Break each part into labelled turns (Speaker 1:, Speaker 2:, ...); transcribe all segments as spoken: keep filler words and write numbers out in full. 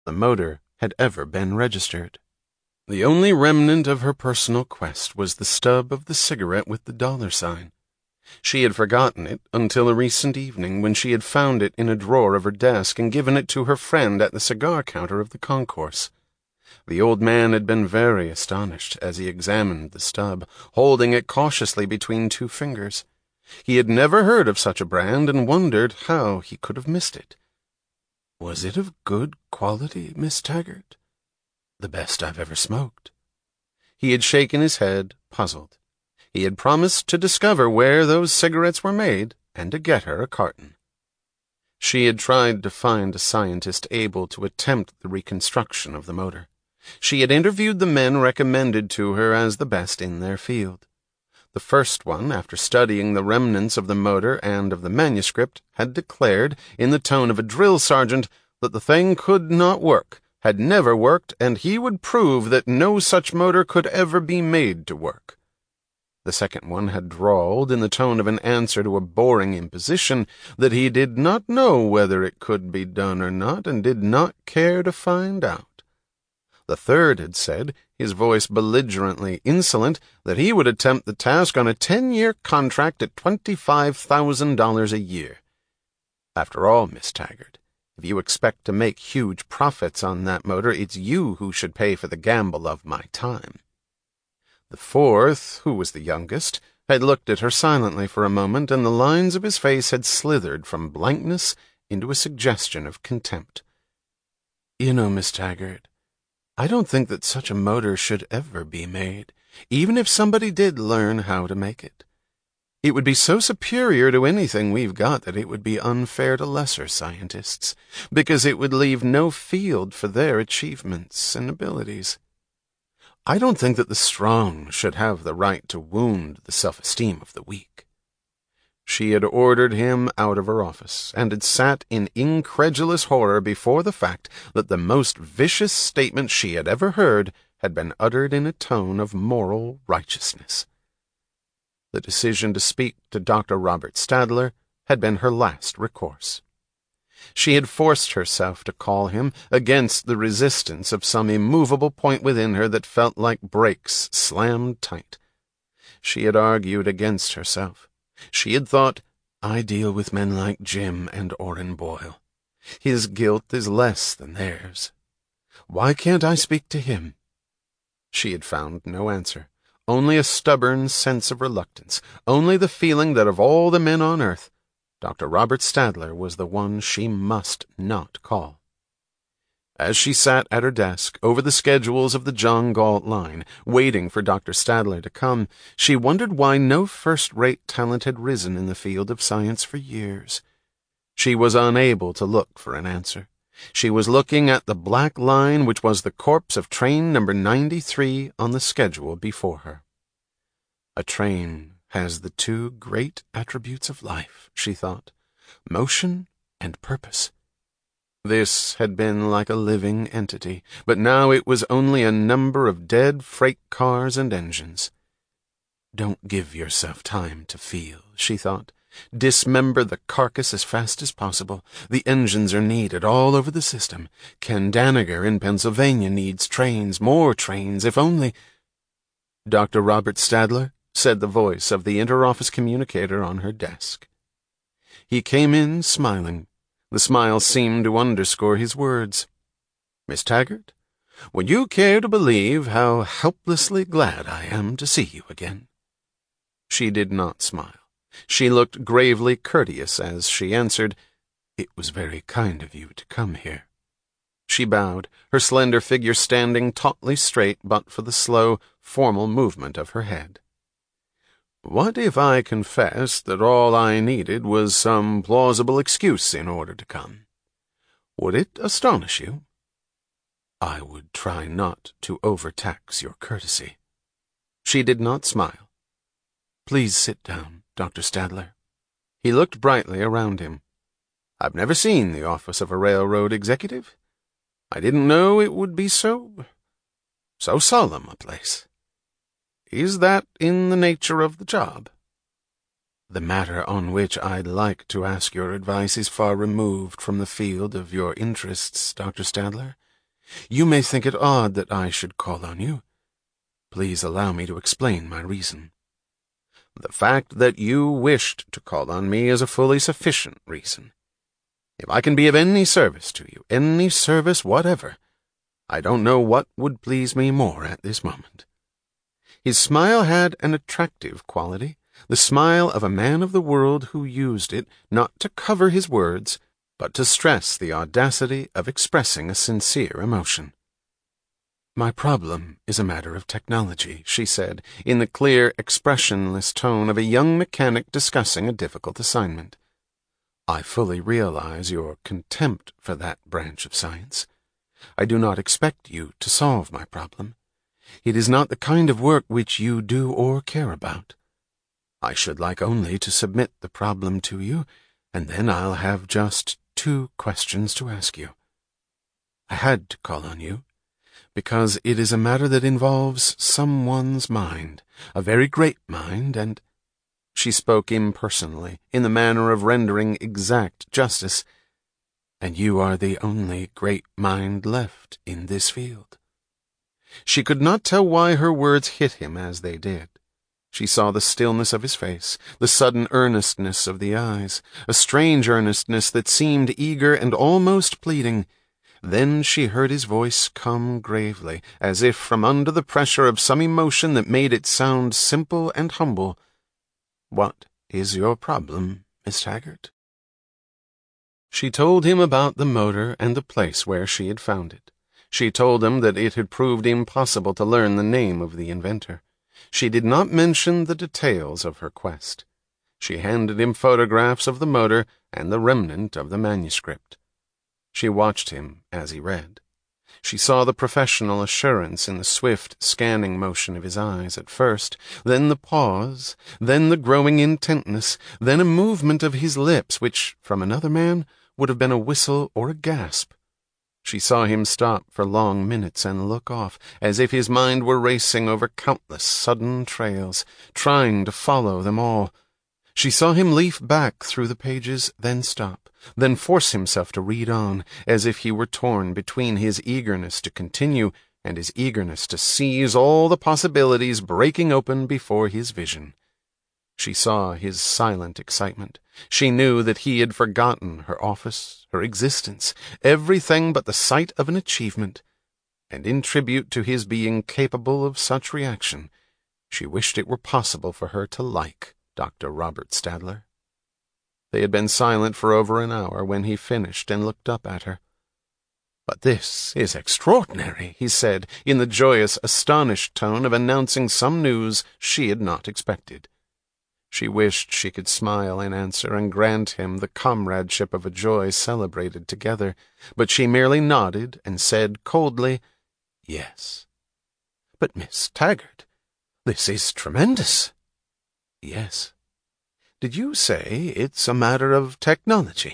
Speaker 1: the motor had ever been registered. The only remnant of her personal quest was the stub of the cigarette with the dollar sign. She had forgotten it until a recent evening when she had found it in a drawer of her desk and given it to her friend at the cigar counter of the concourse. The old man had been very astonished as he examined the stub, holding it cautiously between two fingers. He had never heard of such a brand and wondered how he could have missed it. "Was it of good quality, Miss Taggart?" "The best I've ever smoked." He had shaken his head, puzzled. He had promised to discover where those cigarettes were made and to get her a carton. She had tried to find a scientist able to attempt the reconstruction of the motor. She had interviewed the men recommended to her as the best in their field. The first one, after studying the remnants of the motor and of the manuscript, had declared, in the tone of a drill sergeant, that the thing could not work, had never worked, and he would prove that no such motor could ever be made to work. The second one had drawled, in the tone of an answer to a boring imposition, that he did not know whether it could be done or not, and did not care to find out. The third had said, his voice belligerently insolent, that he would attempt the task on a ten-year contract at twenty-five thousand dollars a year. After all, Miss Taggart, if you expect to make huge profits on that motor, it's you who should pay for the gamble of my time. The fourth, who was the youngest, had looked at her silently for a moment, and the lines of his face had slithered from blankness into a suggestion of contempt. "You know, Miss Taggart, I don't think that such a motor should ever be made, even if somebody did learn how to make it. It would be so superior to anything we've got that it would be unfair to lesser scientists, because it would leave no field for their achievements and abilities. I don't think that the strong should have the right to wound the self-esteem of the weak." She had ordered him out of her office, and had sat in incredulous horror before the fact that the most vicious statement she had ever heard had been uttered in a tone of moral righteousness. The decision to speak to Doctor Robert Stadler had been her last recourse. She had forced herself to call him against the resistance of some immovable point within her that felt like brakes slammed tight. She had argued against herself. She had thought, "I deal with men like Jim and Orrin Boyle. His guilt is less than theirs. Why can't I speak to him?" She had found no answer, only a stubborn sense of reluctance, only the feeling that of all the men on earth, Doctor Robert Stadler was the one she must not call. As she sat at her desk, over the schedules of the John Galt line, waiting for Doctor Stadler to come, she wondered why no first-rate talent had risen in the field of science for years. She was unable to look for an answer. She was looking at the black line which was the corpse of train number ninety-three on the schedule before her. A train has the two great attributes of life, she thought, motion and purpose. This had been like a living entity, but now it was only a number of dead freight cars and engines. Don't give yourself time to feel, she thought. Dismember the carcass as fast as possible. The engines are needed all over the system. Ken Danager in Pennsylvania needs trains, more trains, if only— "Doctor Robert Stadler?" said the voice of the interoffice communicator on her desk. He came in smiling. The smile seemed to underscore his words. "Miss Taggart, would you care to believe how helplessly glad I am to see you again?" She did not smile. She looked gravely courteous as she answered, "It was very kind of you to come here." She bowed, her slender figure standing tautly straight but for the slow, formal movement of her head. "What if I confessed that all I needed was some plausible excuse in order to come? Would it astonish you?" "I would try not to overtax your courtesy." She did not smile. "Please sit down, Doctor Stadler." He looked brightly around him. "I've never seen the office of a railroad executive. I didn't know it would be so... so solemn a place. Is that in the nature of the job?" "The matter on which I'd like to ask your advice is far removed from the field of your interests, Doctor Stadler," You may think it odd that I should call on you. Please allow me to explain my reason. The fact that you wished to call on me is a fully sufficient reason. If I can be of any service to you, any service whatever, I don't know what would please me more at this moment." His smile had an attractive quality, the smile of a man of the world who used it not to cover his words, but to stress the audacity of expressing a sincere emotion. "My problem is a matter of technology," she said, in the clear, expressionless tone of a young mechanic discussing a difficult assignment. "I fully realize your contempt for that branch of science. I do not expect you to solve my problem. It is not the kind of work which you do or care about. I should like only to submit the problem to you, and then I'll have just two questions to ask you. I had to call on you, because it is a matter that involves someone's mind, a very great mind, and—" She spoke impersonally, in the manner of rendering exact justice, "and you are the only great mind left in this field." She could not tell why her words hit him as they did. She saw the stillness of his face, the sudden earnestness of the eyes, a strange earnestness that seemed eager and almost pleading. Then she heard his voice come gravely, as if from under the pressure of some emotion that made it sound simple and humble. "What is your problem, Miss Taggart?" She told him about the motor and the place where she had found it. She told him that it had proved impossible to learn the name of the inventor. She did not mention the details of her quest. She handed him photographs of the motor and the remnant of the manuscript. She watched him as he read. She saw the professional assurance in the swift scanning motion of his eyes at first, then the pause, then the growing intentness, then a movement of his lips which, from another man, would have been a whistle or a gasp. She saw him stop for long minutes and look off, as if his mind were racing over countless sudden trails, trying to follow them all. She saw him leaf back through the pages, then stop, then force himself to read on, as if he were torn between his eagerness to continue and his eagerness to seize all the possibilities breaking open before his vision. She saw his silent excitement. She knew that he had forgotten her office, her existence, everything but the sight of an achievement, and in tribute to his being capable of such reaction, she wished it were possible for her to like Doctor Robert Stadler. They had been silent for over an hour when he finished and looked up at her. "But this is extraordinary," he said, in the joyous, astonished tone of announcing some news she had not expected. She wished she could smile in answer and grant him the comradeship of a joy celebrated together, but she merely nodded and said coldly, "Yes." "But, Miss Taggart, this is tremendous." "Yes. Did you say it's a matter of technology?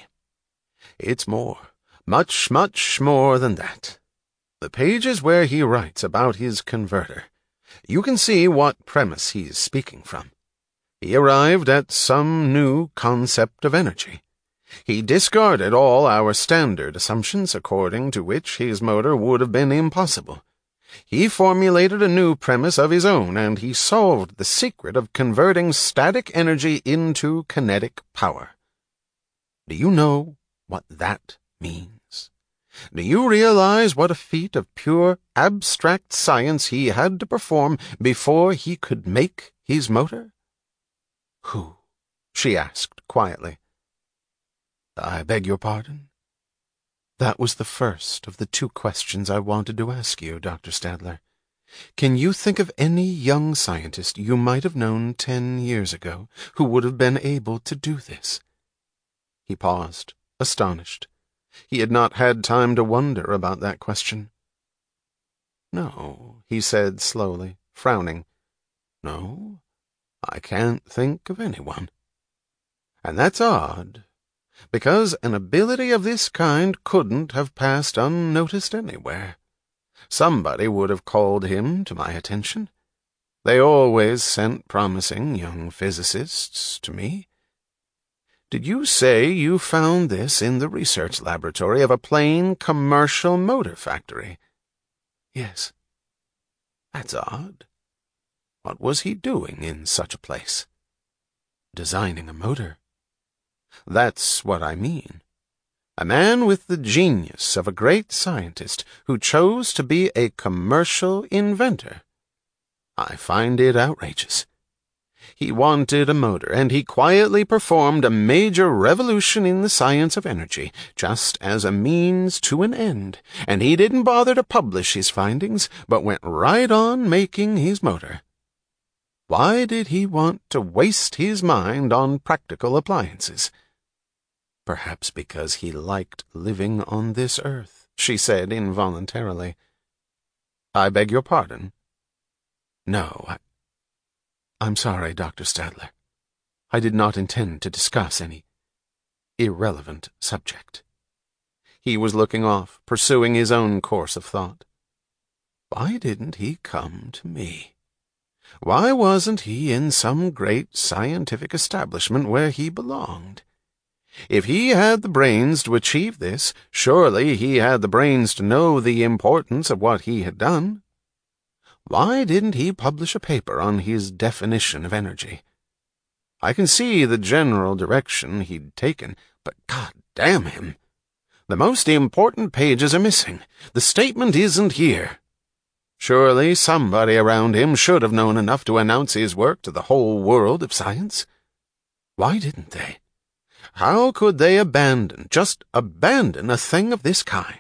Speaker 1: It's more, much, much more than that. The pages where he writes about his converter, you can see what premise he's speaking from. He arrived at some new concept of energy. He discarded all our standard assumptions according to which his motor would have been impossible. He formulated a new premise of his own, and he solved the secret of converting static energy into kinetic power. Do you know what that means? Do you realize what a feat of pure abstract science he had to perform before he could make his motor?" "Who?" she asked quietly. "I beg your pardon?" "That was the first of the two questions I wanted to ask you, Doctor Stadler. Can you think of any young scientist you might have known ten years ago who would have been able to do this?" He paused, astonished. He had not had time to wonder about that question. "No," he said slowly, frowning. "No, I can't think of anyone. And that's odd, because an ability of this kind couldn't have passed unnoticed anywhere. Somebody would have called him to my attention. They always sent promising young physicists to me. Did you say you found this in the research laboratory of a plain commercial motor factory?" Yes. That's odd. What was he doing in such a place? Designing a motor. That's what I mean. A man with the genius of a great scientist who chose to be a commercial inventor. I find it outrageous. He wanted a motor, and he quietly performed a major revolution in the science of energy, just as a means to an end, and he didn't bother to publish his findings, but went right on making his motor. Why did he want to waste his mind on practical appliances? Perhaps because he liked living on this earth, she said involuntarily. I beg your pardon? No, I... I'm sorry, Doctor Stadler. I did not intend to discuss any irrelevant subject. He was looking off, pursuing his own course of thought. Why didn't he come to me? Why wasn't he in some great scientific establishment where he belonged? If he had the brains to achieve this, surely he had the brains to know the importance of what he had done. Why didn't he publish a paper on his definition of energy? I can see the general direction he'd taken, but God damn him! The most important pages are missing. The statement isn't here. Surely somebody around him should have known enough to announce his work to the whole world of science. Why didn't they? How could they abandon, just abandon a thing of this kind?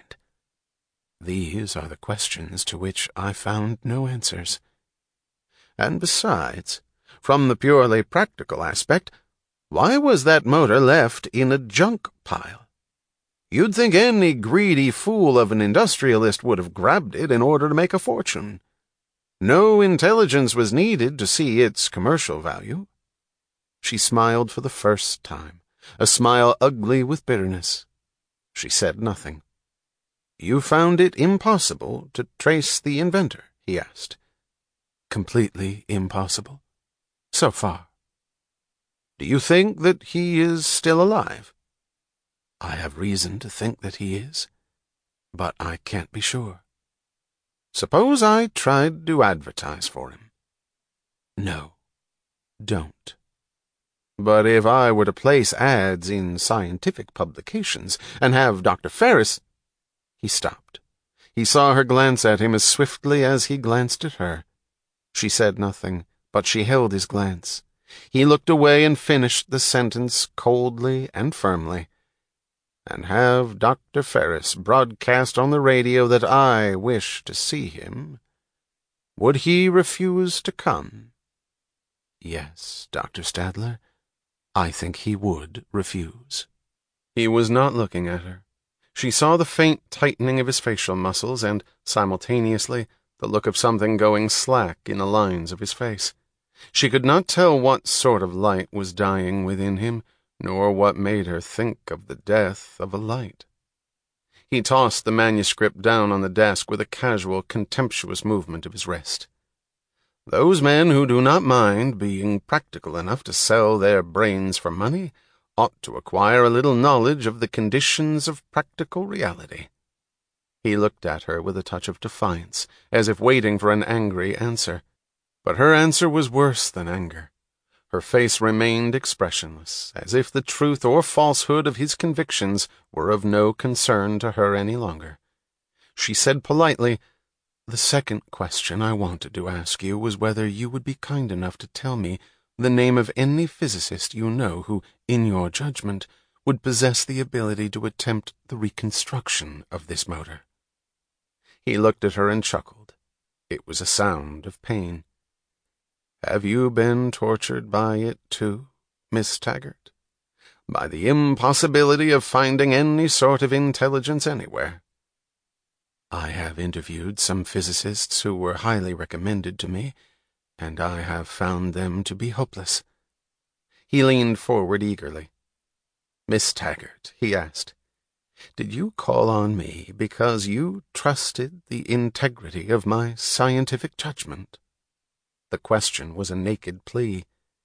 Speaker 1: These are the questions to which I found no answers. And besides, from the purely practical aspect, why was that motor left in a junk pile? You'd think any greedy fool of an industrialist would have grabbed it in order to make a fortune. No intelligence was needed to see its commercial value. She smiled for the first time, a smile ugly with bitterness. She said nothing. You found it impossible to trace the inventor? He asked. Completely impossible. So far. Do you think that he is still alive? I have reason to think that he is, but I can't be sure. Suppose I tried to advertise for him? No, don't. But if I were to place ads in scientific publications and have Doctor Ferris... He stopped. He saw her glance at him as swiftly as he glanced at her. She said nothing, but she held his glance. He looked away and finished the sentence coldly and firmly. And have Doctor Ferris broadcast on the radio that I wish to see him. Would he refuse to come? Yes, Doctor Stadler, I think he would refuse. He was not looking at her. She saw the faint tightening of his facial muscles and, simultaneously, the look of something going slack in the lines of his face. She could not tell what sort of light was dying within him, nor what made her think of the death of a light. He tossed the manuscript down on the desk with a casual, contemptuous movement of his wrist. Those men who do not mind being practical enough to sell their brains for money ought to acquire a little knowledge of the conditions of practical reality. He looked at her with a touch of defiance, as if waiting for an angry answer. But her answer was worse than anger. Her face remained expressionless, as if the truth or falsehood of his convictions were of no concern to her any longer. She said politely, "The second question I wanted to ask you was whether you would be kind enough to tell me the name of any physicist you know who, in your judgment, would possess the ability to attempt the reconstruction of this motor." He looked at her and chuckled. It was a sound of pain. Have you been tortured by it, too, Miss Taggart? By the impossibility of finding any sort of intelligence anywhere? I have interviewed some physicists who were highly recommended to me, and I have found them to be hopeless. He leaned forward eagerly. Miss Taggart, he asked, did you call on me because you trusted the integrity of my scientific judgment? The question was a naked plea.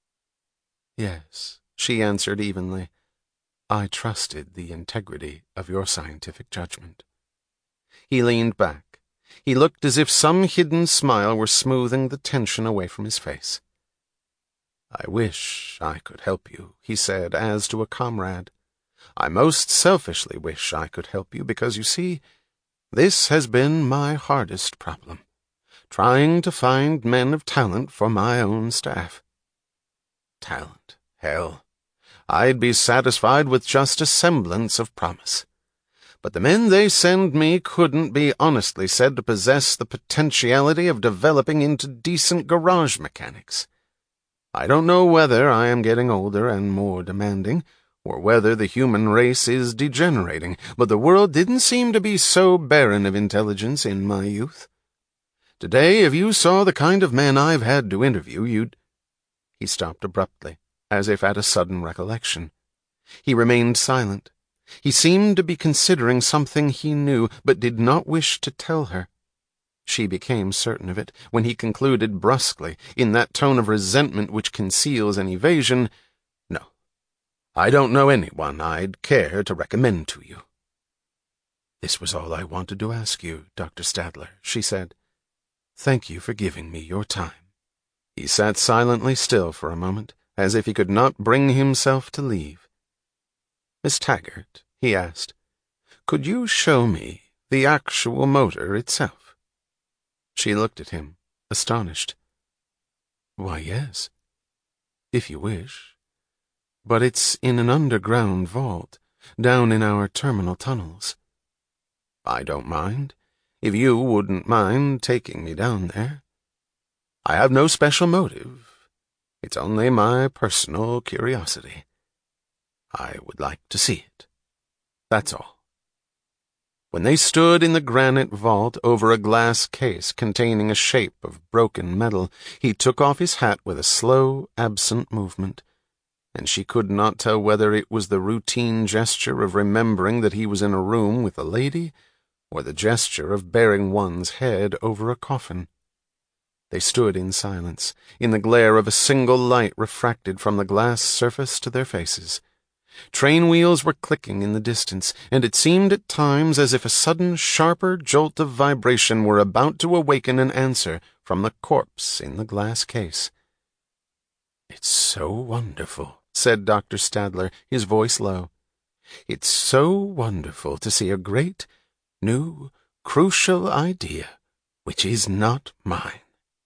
Speaker 1: Yes, she answered evenly. I trusted the integrity of your scientific judgment. He leaned back. He looked as if some hidden smile were smoothing the tension away from his face. "I wish I could help you," he said, as to a comrade. "I most selfishly wish I could help you, because, you see, this has been my hardest problem, trying to find men of talent for my own staff. Talent, hell, I'd be satisfied with just a semblance of promise. But the men they send me couldn't be honestly said to possess the potentiality of developing into decent garage mechanics. I don't know whether I am getting older and more demanding, or whether the human race is degenerating, but the world didn't seem to be so barren of intelligence in my youth. Today, if you saw the kind of men I've had to interview, you'd—" He stopped abruptly, as if at a sudden recollection. He remained silent. He seemed to be considering something he knew, but did not wish to tell her. She became certain of it, when he concluded brusquely, in that tone of resentment which conceals an evasion, "No, I don't know anyone I'd care to recommend to you." "This was all I wanted to ask you, Doctor Stadler," she said. "Thank you for giving me your time." He sat silently still for a moment, as if he could not bring himself to leave. "Miss Taggart," he asked, "could you show me the actual motor itself?" She looked at him, astonished. "Why, yes, if you wish. But it's in an underground vault, down in our terminal tunnels." "I don't mind, if you wouldn't mind taking me down there. I have no special motive. It's only my personal curiosity. I would like to see it. That's all." When they stood in the granite vault over a glass case containing a shape of broken metal, he took off his hat with a slow, absent movement, and she could not tell whether it was the routine gesture of remembering that he was in a room with a lady, or the gesture of bearing one's head over a coffin. They stood in silence, in the glare of a single light refracted from the glass surface to their faces. Train wheels were clicking in the distance, and it seemed at times as if a sudden, sharper jolt of vibration were about to awaken an answer from the corpse in the glass case. "It's so wonderful," said Doctor Stadler, his voice low. "It's so wonderful to see a great, new, crucial idea, which is not mine."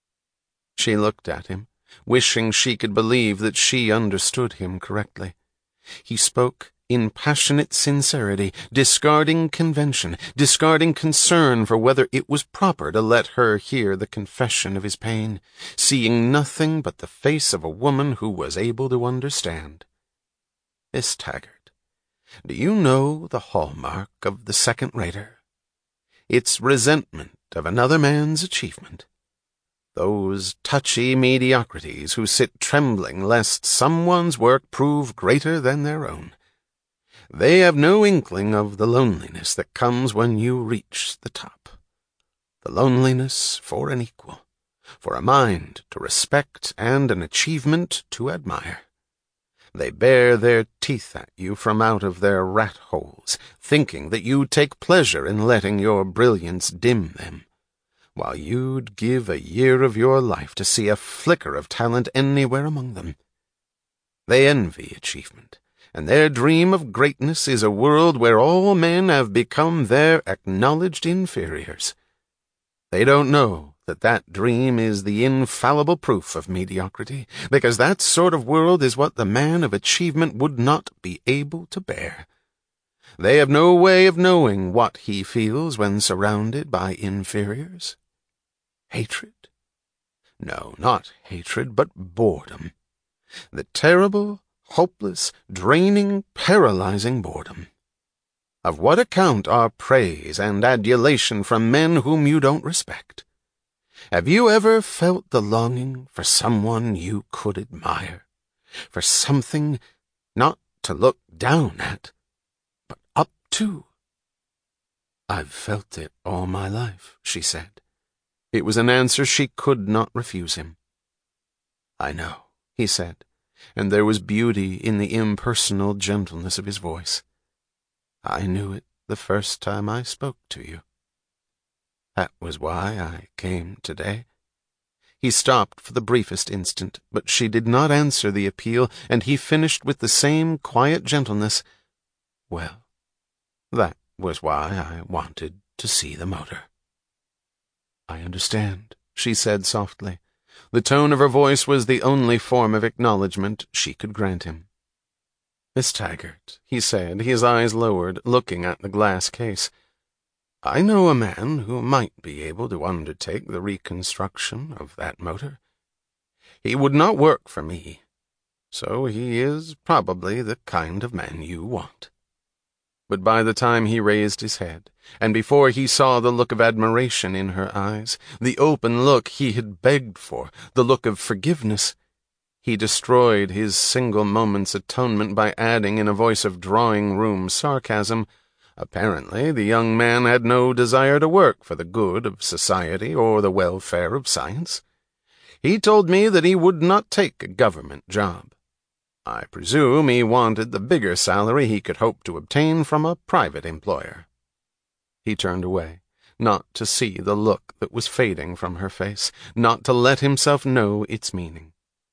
Speaker 1: She looked at him, wishing she could believe that she understood him correctly. He spoke in passionate sincerity, discarding convention, discarding concern for whether it was proper to let her hear the confession of his pain, seeing nothing but the face of a woman who was able to understand. "Miss Taggart, do you know the hallmark of the second-rater? It's resentment of another man's achievement. Those touchy mediocrities who sit trembling lest someone's work prove greater than their own. They have no inkling of the loneliness that comes when you reach the top. The loneliness for an equal, for a mind to respect and an achievement to admire. They bare their teeth at you from out of their rat holes, thinking that you take pleasure in letting your brilliance dim them, while you'd give a year of your life to see a flicker of talent anywhere among them. They envy achievement, and their dream of greatness is a world where all men have become their acknowledged inferiors. They don't know that that dream is the infallible proof of mediocrity, because that sort of world is what the man of achievement would not be able to bear. They have no way of knowing what he feels when surrounded by inferiors. Hatred? No, not hatred, but boredom. The terrible, hopeless, draining, paralyzing boredom. Of what account are praise and adulation from men whom you don't respect? Have you ever felt the longing for someone you could admire, for something not to look down at, but up to? "I've felt it all my life," she said. It was an answer she could not refuse him. "I know," he said, and there was beauty in the impersonal gentleness of his voice. "I knew it the first time I spoke to you." That was why I came today." He stopped for the briefest instant, but she did not answer the appeal, and he finished with the same quiet gentleness. "Well, that was why I wanted to see the motor." "I understand," she said softly. The tone of her voice was the only form of acknowledgment she could grant him. "Miss Taggart," he said, his eyes lowered, looking at the glass case, "I know a man who might be able to undertake the reconstruction of that motor. He would not work for me, so he is probably the kind of man you want." But by the time he raised his head, and before he saw the look of admiration in her eyes, the open look he had begged for, the look of forgiveness, he destroyed his single moment's atonement by adding in a voice of drawing-room sarcasm, "Apparently the young man had no desire to work for the good of society or the welfare of science. He told me that he would not take a government job. I presume he wanted the bigger salary he could hope to obtain from a private employer." He turned away, not to see the look that was fading from her face, not to let himself know its meaning.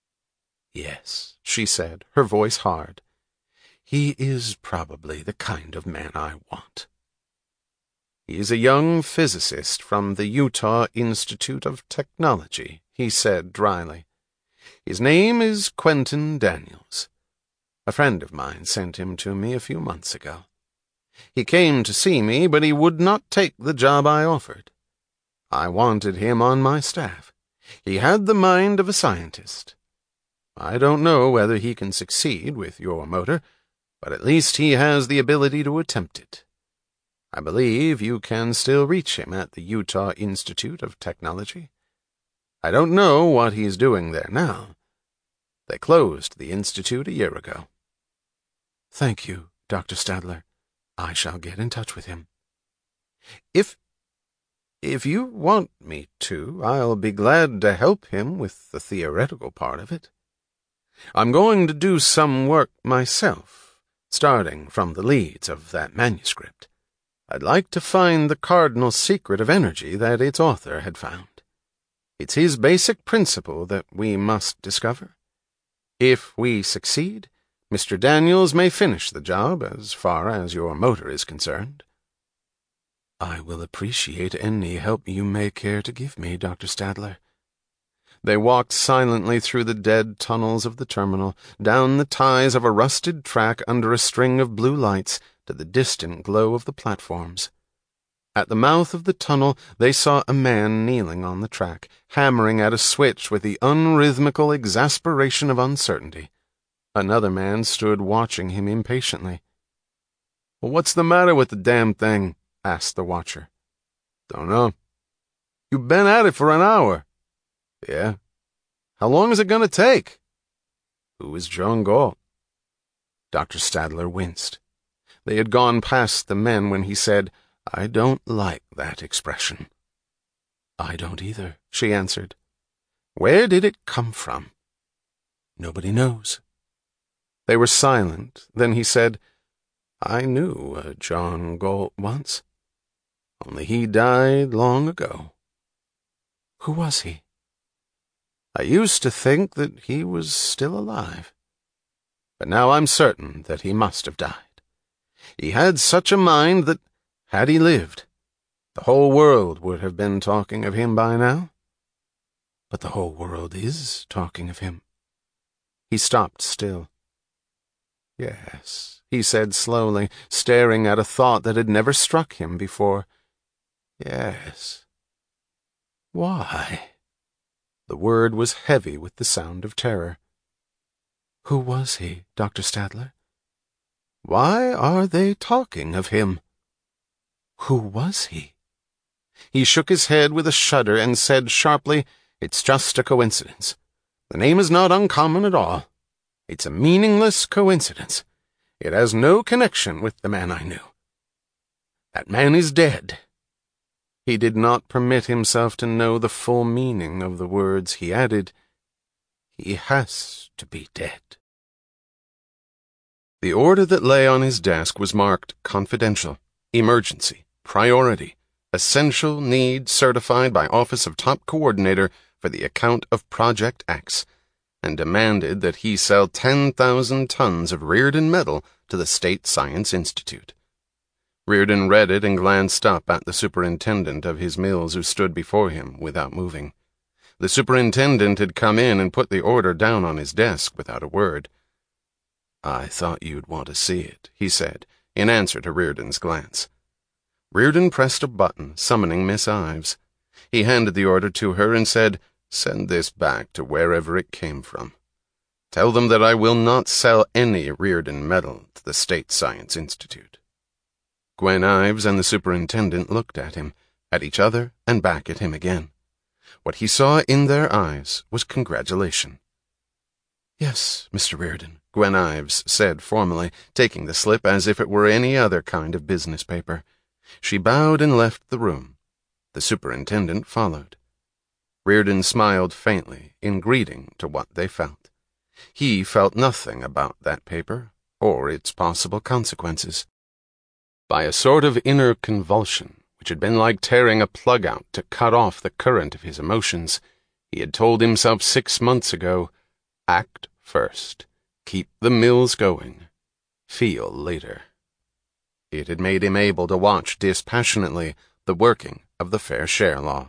Speaker 1: "Yes," she said, her voice hard. "He is probably the kind of man I want." "He is a young physicist from the Utah Institute of Technology," he said dryly. "His name is Quentin Daniels. A friend of mine sent him to me a few months ago. He came to see me, but he would not take the job I offered. I wanted him on my staff. He had the mind of a scientist. I don't know whether he can succeed with your motor, but at least he has the ability to attempt it. I believe you can still reach him at the Utah Institute of Technology. I don't know what he's doing there now. They closed the institute a year ago." "Thank you, Doctor Stadler. I shall get in touch with him." If, if you want me to, I'll be glad to help him with the theoretical part of it. I'm going to do some work myself, starting from the leads of that manuscript. I'd like to find the cardinal secret of energy that its author had found. It's his basic principle that we must discover. If we succeed, Mister Daniels may finish the job as far as your motor is concerned." "I will appreciate any help you may care to give me, Doctor Stadler." They walked silently through the dead tunnels of the terminal, down the ties of a rusted track under a string of blue lights, to the distant glow of the platforms. At the mouth of the tunnel they saw a man kneeling on the track, hammering at a switch with the unrhythmical exasperation of uncertainty. Another man stood watching him impatiently. "Well, what's the matter with the damn thing?" asked the watcher. "Don't know." "You've been at it for an hour." "Yeah." "How long is it going to take?" "Who is John Galt?" Doctor Stadler winced. They had gone past the men when he said, "I don't like that expression." "I don't either," she answered. "Where did it come from?" "Nobody knows." They were silent. Then he said, "I knew a John Galt once. Only he died long ago." "Who was he?" "I used to think that he was still alive. But now I'm certain that he must have died. He had such a mind that, had he lived, the whole world would have been talking of him by now." "But the whole world is talking of him." He stopped still. "Yes," he said slowly, staring at a thought that had never struck him before. "Yes." "Why?" The word was heavy with the sound of terror. "Who was he, Doctor Stadler?" "Why are they talking of him?" "Who was he?" He shook his head with a shudder and said sharply, "It's just a coincidence. The name is not uncommon at all. It's a meaningless coincidence. It has no connection with the man I knew. That man is dead." He did not permit himself to know the full meaning of the words. He added, "He has to be dead." The order that lay on his desk was marked confidential, emergency, priority, essential need certified by Office of Top Coordinator for the account of Project X, and demanded that he sell ten thousand tons of Rearden metal to the State Science Institute. Rearden read it and glanced up at the superintendent of his mills, who stood before him without moving. The superintendent had come in and put the order down on his desk without a word. "I thought you'd want to see it," he said, in answer to Rearden's glance. Rearden pressed a button, summoning Miss Ives. He handed the order to her and said, "Send this back to wherever it came from. Tell them that I will not sell any Rearden metal to the State Science Institute." Gwen Ives and the superintendent looked at him, at each other, and back at him again. What he saw in their eyes was congratulation. "Yes, Mister Rearden," Gwen Ives said formally, taking the slip as if it were any other kind of business paper. She bowed and left the room. The superintendent followed. Rearden smiled faintly in greeting to what they felt. He felt nothing about that paper, or its possible consequences. By a sort of inner convulsion, which had been like tearing a plug out to cut off the current of his emotions, he had told himself six months ago, act first, keep the mills going, feel later. It had made him able to watch dispassionately the working of the Fair Share Law.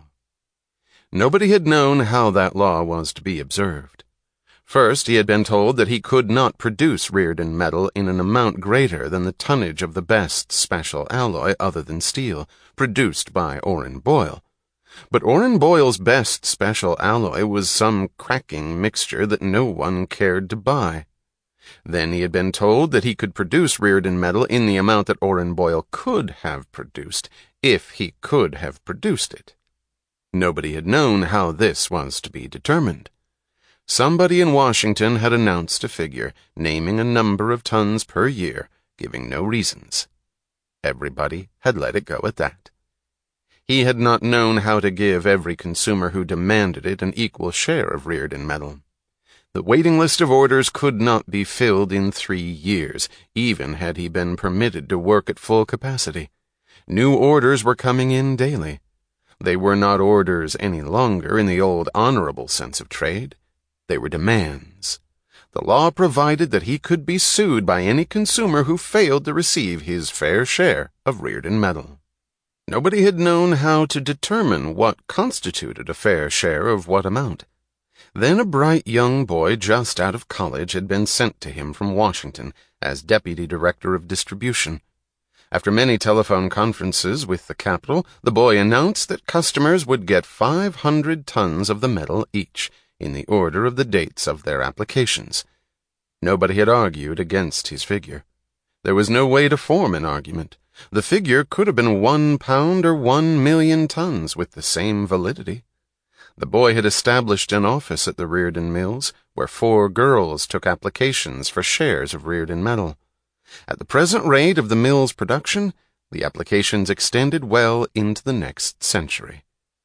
Speaker 1: Nobody had known how that law was to be observed. First, he had been told that he could not produce Rearden metal in an amount greater than the tonnage of the best special alloy other than steel, produced by Orren Boyle. But Orren Boyle's best special alloy was some cracking mixture that no one cared to buy. Then he had been told that he could produce Rearden metal in the amount that Orren Boyle could have produced, if he could have produced it. Nobody had known how this was to be determined. Somebody in Washington had announced a figure, naming a number of tons per year, giving no reasons. Everybody had let it go at that. He had not known how to give every consumer who demanded it an equal share of Rearden metal. The waiting list of orders could not be filled in three years, even had he been permitted to work at full capacity. New orders were coming in daily. They were not orders any longer in the old honorable sense of trade. They were demands. The law provided that he could be sued by any consumer who failed to receive his fair share of Rearden metal. Nobody had known how to determine what constituted a fair share of what amount. Then a bright young boy just out of college had been sent to him from Washington as Deputy Director of Distribution. After many telephone conferences with the capital, the boy announced that customers would get five hundred tons of the metal each, in the order of the dates of their applications. Nobody had argued against his figure. There was no way to form an argument. The figure could have been one pound or one million tons with the same validity. The boy had established an office at the Rearden Mills, where four girls took applications for shares of Rearden metal. At the present rate of the mill's production, the applications extended well into the next century.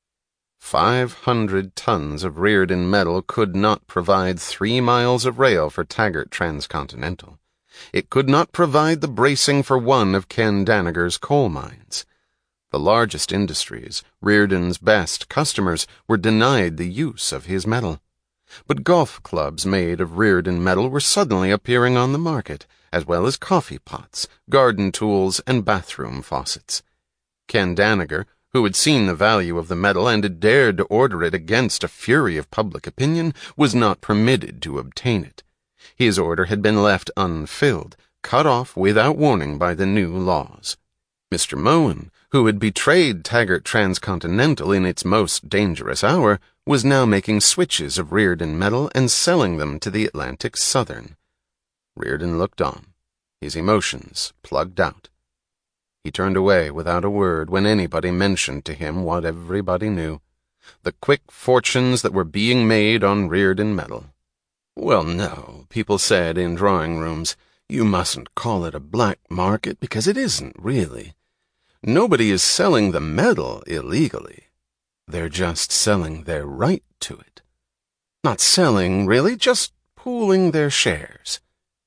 Speaker 1: Five hundred tons of Rearden metal could not provide three miles of rail for Taggart Transcontinental. It could not provide the bracing for one of Ken Danager's coal mines. The largest industries, Rearden's best customers, were denied the use of his metal. But golf clubs made of Rearden metal were suddenly appearing on the market, as well as coffee pots, garden tools, and bathroom faucets. Ken Danager, who had seen the value of the metal and had dared to order it against a fury of public opinion, was not permitted to obtain it. His order had been left unfilled, cut off without warning by the new laws. Mister Moen, who had betrayed Taggart Transcontinental in its most dangerous hour, was now making switches of Rearden metal and selling them to the Atlantic Southern. Rearden looked on, his emotions plugged out. He turned away without a word when anybody mentioned to him what everybody knew, the quick fortunes that were being made on Rearden metal. Well, no, people said in drawing rooms, you mustn't call it a black market because it isn't really. Nobody is selling the metal illegally. They're just selling their right to it. Not selling, really, just pooling their shares.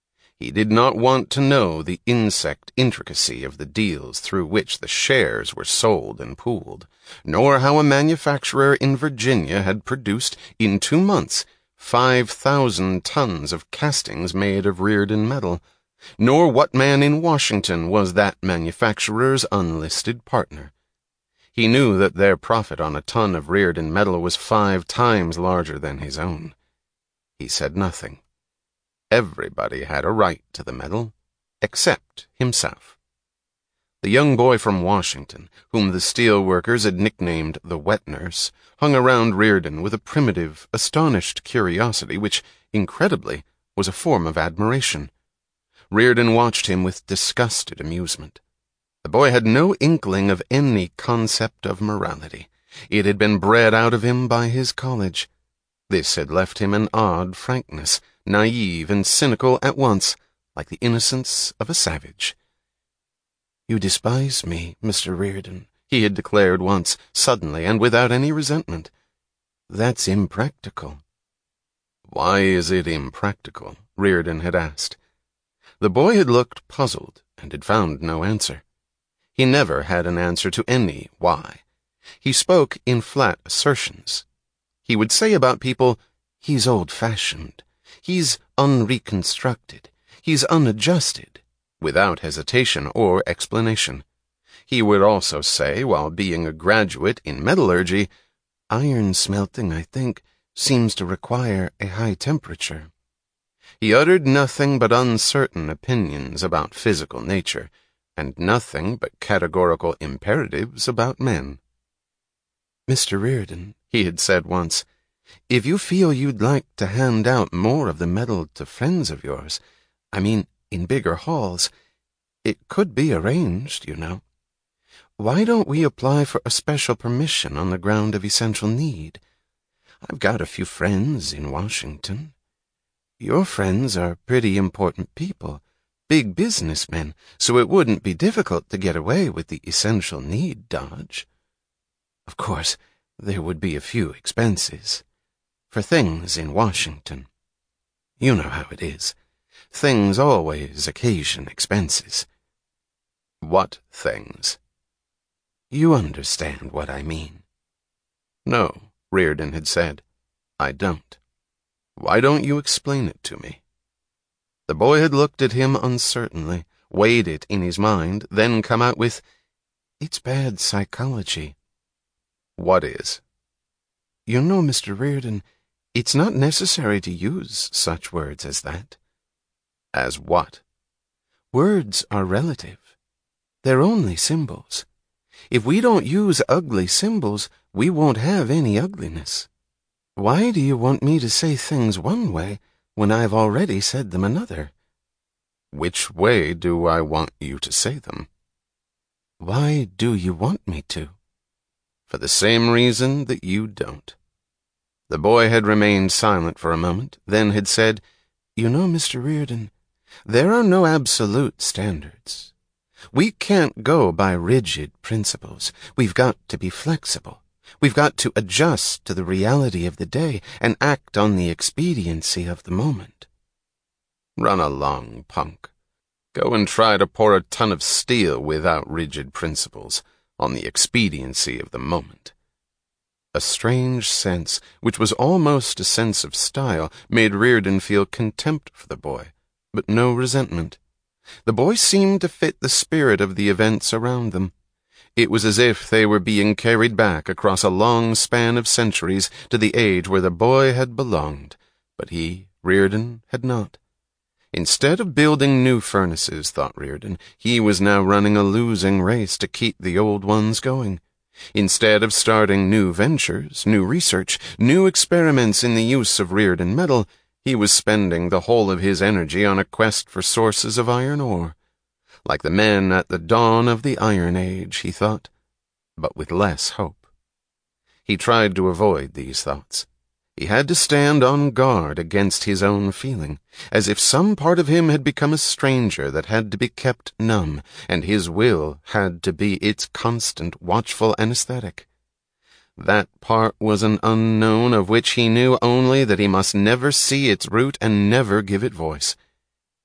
Speaker 1: He did not want to know the insect intricacy of the deals through which the shares were sold and pooled, nor how a manufacturer in Virginia had produced, in two months, five thousand tons of castings made of Riordan metal, nor what man in Washington was that manufacturer's unlisted partner. He knew that their profit on a ton of Riordan metal was five times larger than his own. He said nothing. Everybody had a right to the metal, except himself. The young boy from Washington, whom the steel workers had nicknamed the wet nurse, hung around Riordan with a primitive, astonished curiosity which, incredibly, was a form of admiration. Riordan watched him with disgusted amusement. The boy had no inkling of any concept of morality. It had been bred out of him by his college. This had left him an odd frankness, naive and cynical at once, like the innocence of a savage. "You despise me, Mister Riordan," he had declared once, suddenly and without any resentment. "That's impractical." "Why is it impractical?" Riordan had asked. The boy had looked puzzled and had found no answer. He never had an answer to any why. He spoke in flat assertions. He would say about people, "He's old-fashioned. He's unreconstructed. He's unadjusted," without hesitation or explanation. He would also say, while being a graduate in metallurgy, "Iron smelting, I think, seems to require a high temperature." He uttered nothing but uncertain opinions about physical nature, and nothing but categorical imperatives about men. "Mister Riordan," he had said once, "if you feel you'd like to hand out more of the metal to friends of yours, I mean in bigger halls, it could be arranged, you know. Why don't we apply for a special permission on the ground of essential need? I've got a few friends in Washington. Your friends are pretty important people, big businessmen, so it wouldn't be difficult to get away with the essential need dodge. Of course, there would be a few expenses. For things in Washington. You know how it is. Things always occasion expenses." "What things?" "You understand what I mean." "No," Riordan had said. "I don't. Why don't you explain it to me?" The boy had looked at him uncertainly, weighed it in his mind, then come out with, "It's bad psychology." "What is?" "You know, Mister Riordan, it's not necessary to use such words as that." "As what?" "Words are relative. They're only symbols. If we don't use ugly symbols, we won't have any ugliness. Why do you want me to say things one way when I've already said them another?" "Which way do I want you to say them?" "Why do you want me to?" "For the same reason that you don't." The boy had remained silent for a moment, then had said, "You know, Mister Riordan, there are no absolute standards. We can't go by rigid principles. We've got to be flexible. We've got to adjust to the reality of the day and act on the expediency of the moment." "Run along, punk. Go and try to pour a ton of steel without rigid principles, on the expediency of the moment." A strange sense, which was almost a sense of style, made Riordan feel contempt for the boy, but no resentment. The boy seemed to fit the spirit of the events around them. It was as if they were being carried back across a long span of centuries to the age where the boy had belonged, but he, Riordan, had not. Instead of building new furnaces, thought Riordan, he was now running a losing race to keep the old ones going. Instead of starting new ventures, new research, new experiments in the use of Riordan metal, he was spending the whole of his energy on a quest for sources of iron ore. Like the men at the dawn of the Iron Age, he thought, but with less hope. He tried to avoid these thoughts. He had to stand on guard against his own feeling, as if some part of him had become a stranger that had to be kept numb, and his will had to be its constant, watchful anesthetic. That part was an unknown of which he knew only that he must never see its root and never give it voice.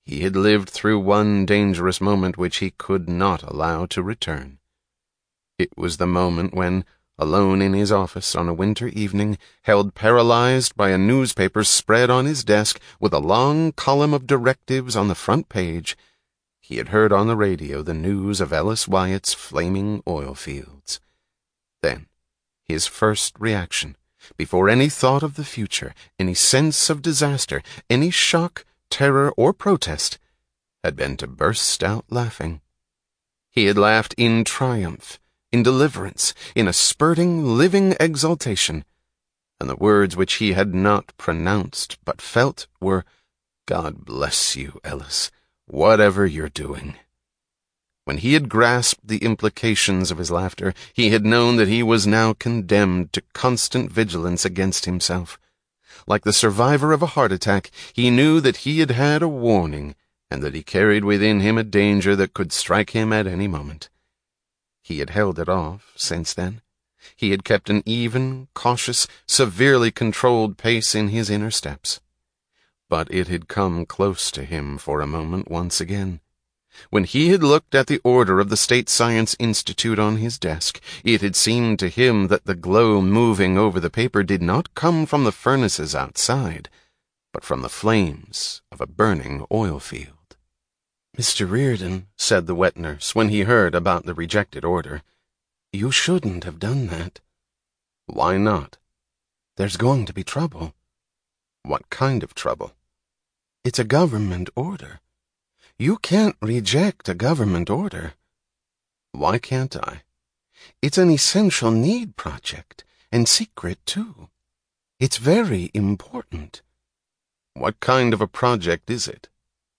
Speaker 1: He had lived through one dangerous moment which he could not allow to return. It was the moment when, alone in his office on a winter evening, held paralyzed by a newspaper spread on his desk with a long column of directives on the front page, he had heard on the radio the news of Ellis Wyatt's flaming oil fields. Then, his first reaction, before any thought of the future, any sense of disaster, any shock, terror, or protest, had been to burst out laughing. He had laughed in triumph, in deliverance, in a spurting, living exultation, and the words which he had not pronounced but felt were, "God bless you, Ellis, whatever you're doing." When he had grasped the implications of his laughter, he had known that he was now condemned to constant vigilance against himself. Like the survivor of a heart attack, he knew that he had had a warning, and that he carried within him a danger that could strike him at any moment. He had held it off since then. He had kept an even, cautious, severely controlled pace in his inner steps. But it had come close to him for a moment once again. When he had looked at the order of the State Science Institute on his desk, it had seemed to him that the glow moving over the paper did not come from the furnaces outside, but from the flames of a burning oil field. "Mister Reardon," said the wet nurse when he heard about the rejected order, "you shouldn't have done that." "Why not?" "There's going to be trouble." "What kind of trouble?" "It's a government order. You can't reject a government order." "Why can't I?" "It's an essential need project, and secret, too. It's very important." "What kind of a project is it?"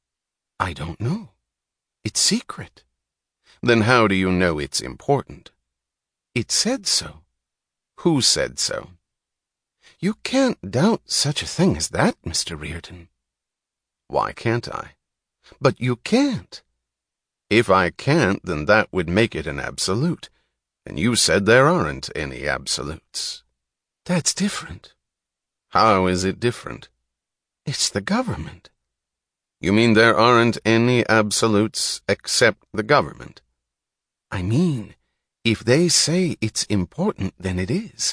Speaker 1: "I don't know. It's secret." "Then how do you know it's important?" "It said so." "Who said so?" "You can't doubt such a thing as that, Mister Reardon." "Why can't I?" "But you can't." "If I can't, then that would make it an absolute. And you said there aren't any absolutes."
Speaker 2: "That's different."
Speaker 1: "How is it different?"
Speaker 2: "It's the government."
Speaker 1: "You mean there aren't any absolutes except the government?"
Speaker 2: "I mean, if they say it's important, then it is."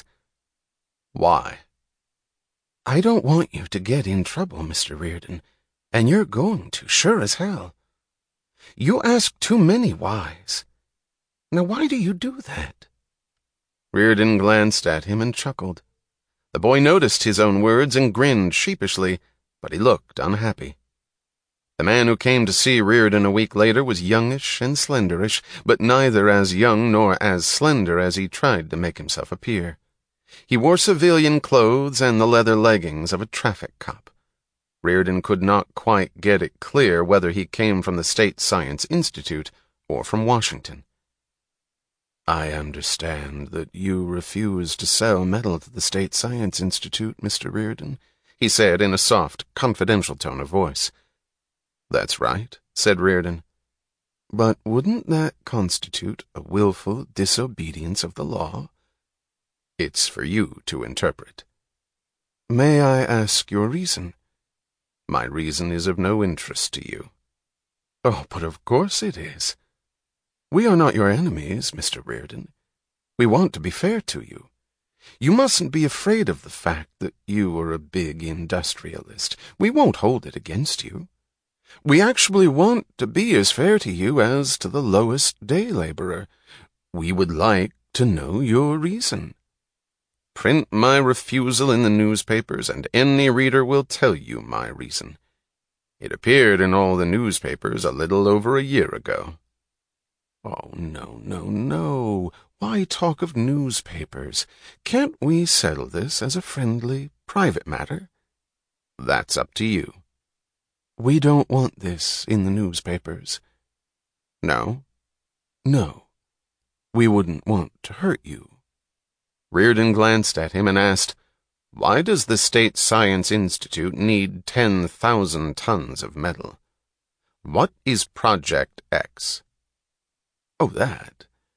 Speaker 1: "Why?"
Speaker 2: "I don't want you to get in trouble, Mister Reardon, and you're going to, sure as hell. You ask too many whys. Now why do you do that?"
Speaker 1: Reardon glanced at him and chuckled. The boy noticed his own words and grinned sheepishly, but he looked unhappy. The man who came to see Reardon a week later was youngish and slenderish, but neither as young nor as slender as he tried to make himself appear. He wore civilian clothes and the leather leggings of a traffic cop. Reardon could not quite get it clear whether he came from the State Science Institute or from Washington.
Speaker 2: "I understand that you refuse to sell metal to the State Science Institute, Mister Reardon,"
Speaker 1: he said in a soft, confidential tone of voice. "That's right," said Reardon.
Speaker 2: "But wouldn't that constitute a willful disobedience of the law?"
Speaker 1: "It's for you to interpret."
Speaker 2: "May I ask your reason?"
Speaker 1: "My reason is of no interest to you."
Speaker 2: "Oh, but of course it is. We are not your enemies, Mister Reardon. We want to be fair to you. You mustn't be afraid of the fact that you are a big industrialist. We won't hold it against you. We actually want to be as fair to you as to the lowest day laborer. We would like to know your reason."
Speaker 1: "Print my refusal in the newspapers, and any reader will tell you my reason. It appeared in all the newspapers a little over a year ago."
Speaker 2: "Oh, no, no, no. Why talk of newspapers? Can't we settle this as a friendly, private matter?"
Speaker 1: "That's up to you."
Speaker 2: "We don't want this in the newspapers."
Speaker 1: "No?"
Speaker 2: "No. We wouldn't want to hurt you."
Speaker 1: Reardon glanced at him and asked, "Why does the State Science Institute need ten thousand tons of metal? What is Project X?"
Speaker 2: "Oh, that.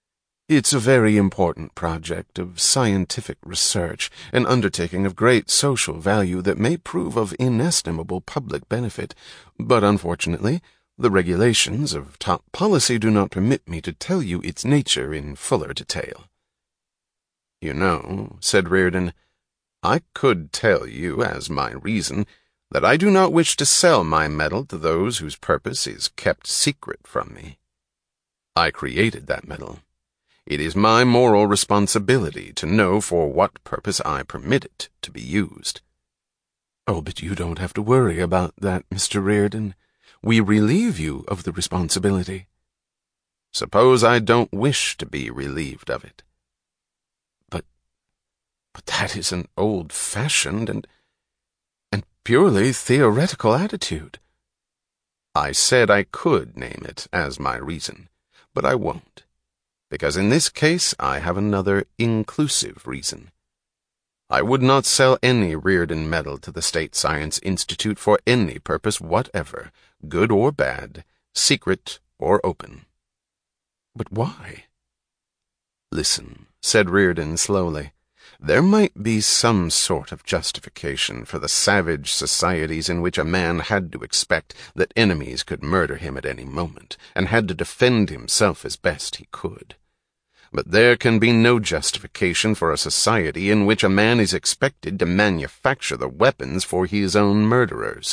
Speaker 2: It's a very important project of scientific research, an undertaking of great social value that may prove of inestimable public benefit, but unfortunately, the regulations of top policy do not permit me to tell you its nature in fuller detail."
Speaker 1: "You know," said Reardon, "I could tell you, as my reason, that I do not wish to sell my metal to those whose purpose is kept secret from me. I created that metal. It is my moral responsibility to know for what purpose I permit it to be used."
Speaker 2: "Oh, but you don't have to worry about that, Mister Reardon. We relieve you of the responsibility."
Speaker 1: "Suppose I don't wish to be relieved of it?"
Speaker 2: But, but that is an old-fashioned and, and purely theoretical attitude."
Speaker 1: "I said I could name it as my reason, but I won't. Because in this case I have another inclusive reason. I would not sell any Reardon metal to the State Science Institute for any purpose whatever, good or bad, secret or open."
Speaker 2: "But why?"
Speaker 1: "Listen," said Reardon slowly. "There might be some sort of justification for the savage societies in which a man had to expect that enemies could murder him at any moment, and had to defend himself as best he could. But there can be no justification for a society in which a man is expected to manufacture the weapons for his own murderers."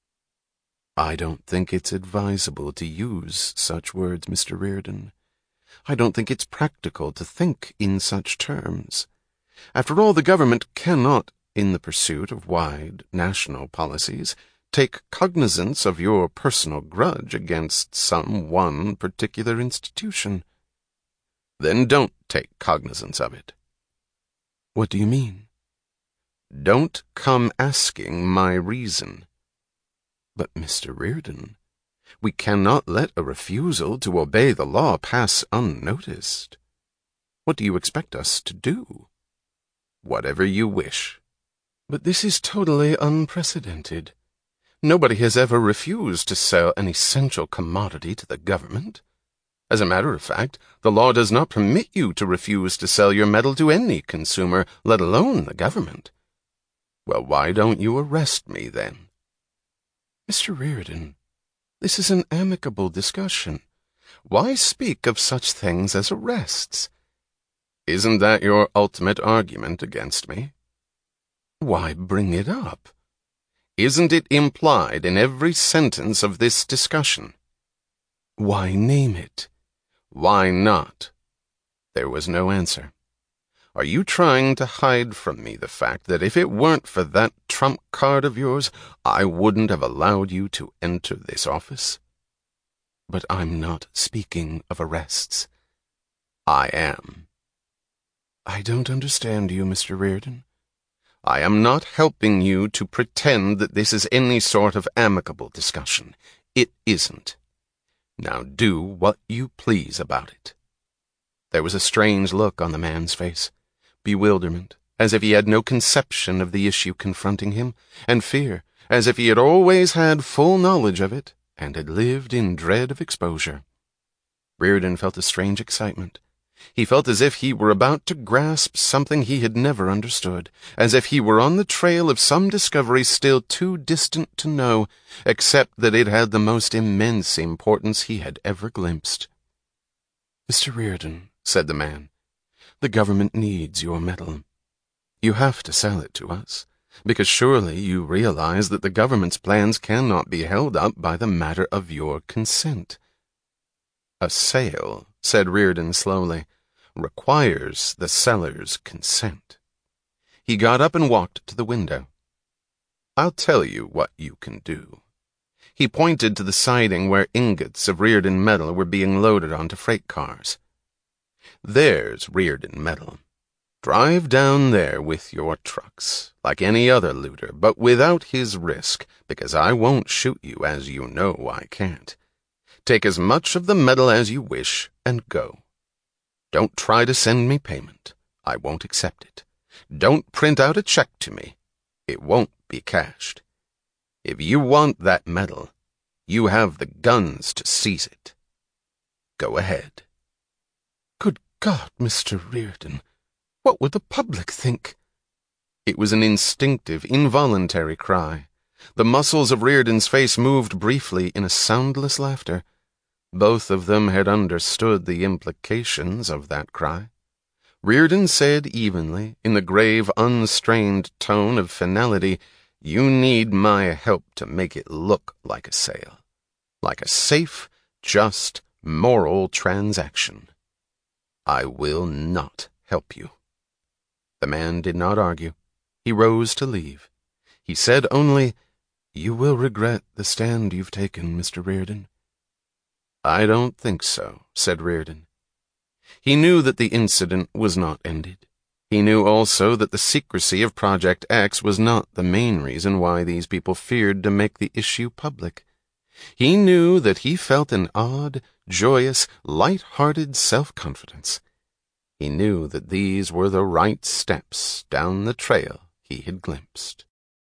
Speaker 2: "I don't think it's advisable to use such words, Mister Reardon. I don't think it's practical to think in such terms. After all, the government cannot, in the pursuit of wide national policies, take cognizance of your personal grudge against some one particular institution."
Speaker 1: "Then don't take cognizance of it."
Speaker 2: "What do you mean?"
Speaker 1: "Don't come asking my reason."
Speaker 2: "But, Mister Reardon,
Speaker 1: we cannot let a refusal to obey the law pass unnoticed.
Speaker 2: What do you expect us to do?"
Speaker 1: "Whatever you wish."
Speaker 2: "But this is totally unprecedented. Nobody has ever refused to sell an essential commodity to the government. As a matter of fact, the law does not permit you to refuse to sell your metal to any consumer, let alone the government."
Speaker 1: "Well, why don't you arrest me, then?"
Speaker 2: "Mister Reardon, this is an amicable discussion. Why speak of such things as arrests?"
Speaker 1: "Isn't that your ultimate argument against me?"
Speaker 2: "Why bring it up?"
Speaker 1: "Isn't it implied in every sentence of this discussion?"
Speaker 2: "Why name it?"
Speaker 1: "Why not?" There was no answer. "Are you trying to hide from me the fact that if it weren't for that trump card of yours, I wouldn't have allowed you to enter this office?"
Speaker 2: "But I'm not speaking of arrests."
Speaker 1: "I am."
Speaker 2: "I don't understand you, Mister Reardon."
Speaker 1: "I am not helping you to pretend that this is any sort of amicable discussion. It isn't. Now do what you please about it."
Speaker 2: There was a strange look on the man's face, bewilderment, as if he had no conception of the issue confronting him, and fear, as if he had always had full knowledge of it, and had lived in dread of exposure. Reardon felt a strange excitement. He felt as if he were about to grasp something he had never understood, as if he were on the trail of some discovery still too distant to know, except that it had the most immense importance he had ever glimpsed. "Mister Reardon," said the man, "the government needs your metal. You have to sell it to us, because surely you realize that the government's plans cannot be held up by the matter of your consent."
Speaker 1: "A sale," said Reardon slowly, "requires the seller's consent." He got up and walked to the window. "I'll tell you what you can do." He pointed to the siding where ingots of Reardon metal were being loaded onto freight cars. "There's Reardon metal. Drive down there with your trucks, like any other looter, but without his risk, because I won't shoot you, as you know I can't. Take as much of the metal as you wish, and go. Don't try to send me payment. I won't accept it. Don't print out a check to me. It won't be cashed. If you want that metal, you have the guns to seize it. Go ahead."
Speaker 2: "Good God, Mister Reardon, what would the public think?"
Speaker 1: It was an instinctive, involuntary cry. The muscles of Reardon's face moved briefly in a soundless laughter. Both of them had understood the implications of that cry. Reardon said evenly, in the grave, unstrained tone of finality, "You need my help to make it look like a sale. Like a safe, just, moral transaction. I will not help you." The man did not argue. He rose to leave. He said only, "You will regret the stand you've taken, Mister Reardon." "I don't think so," said Reardon. He knew that the incident was not ended. He knew also that the secrecy of Project X was not the main reason why these people feared to make the issue public. He knew that he felt an odd, joyous, light-hearted self-confidence. He knew that these were the right steps down the trail he had glimpsed.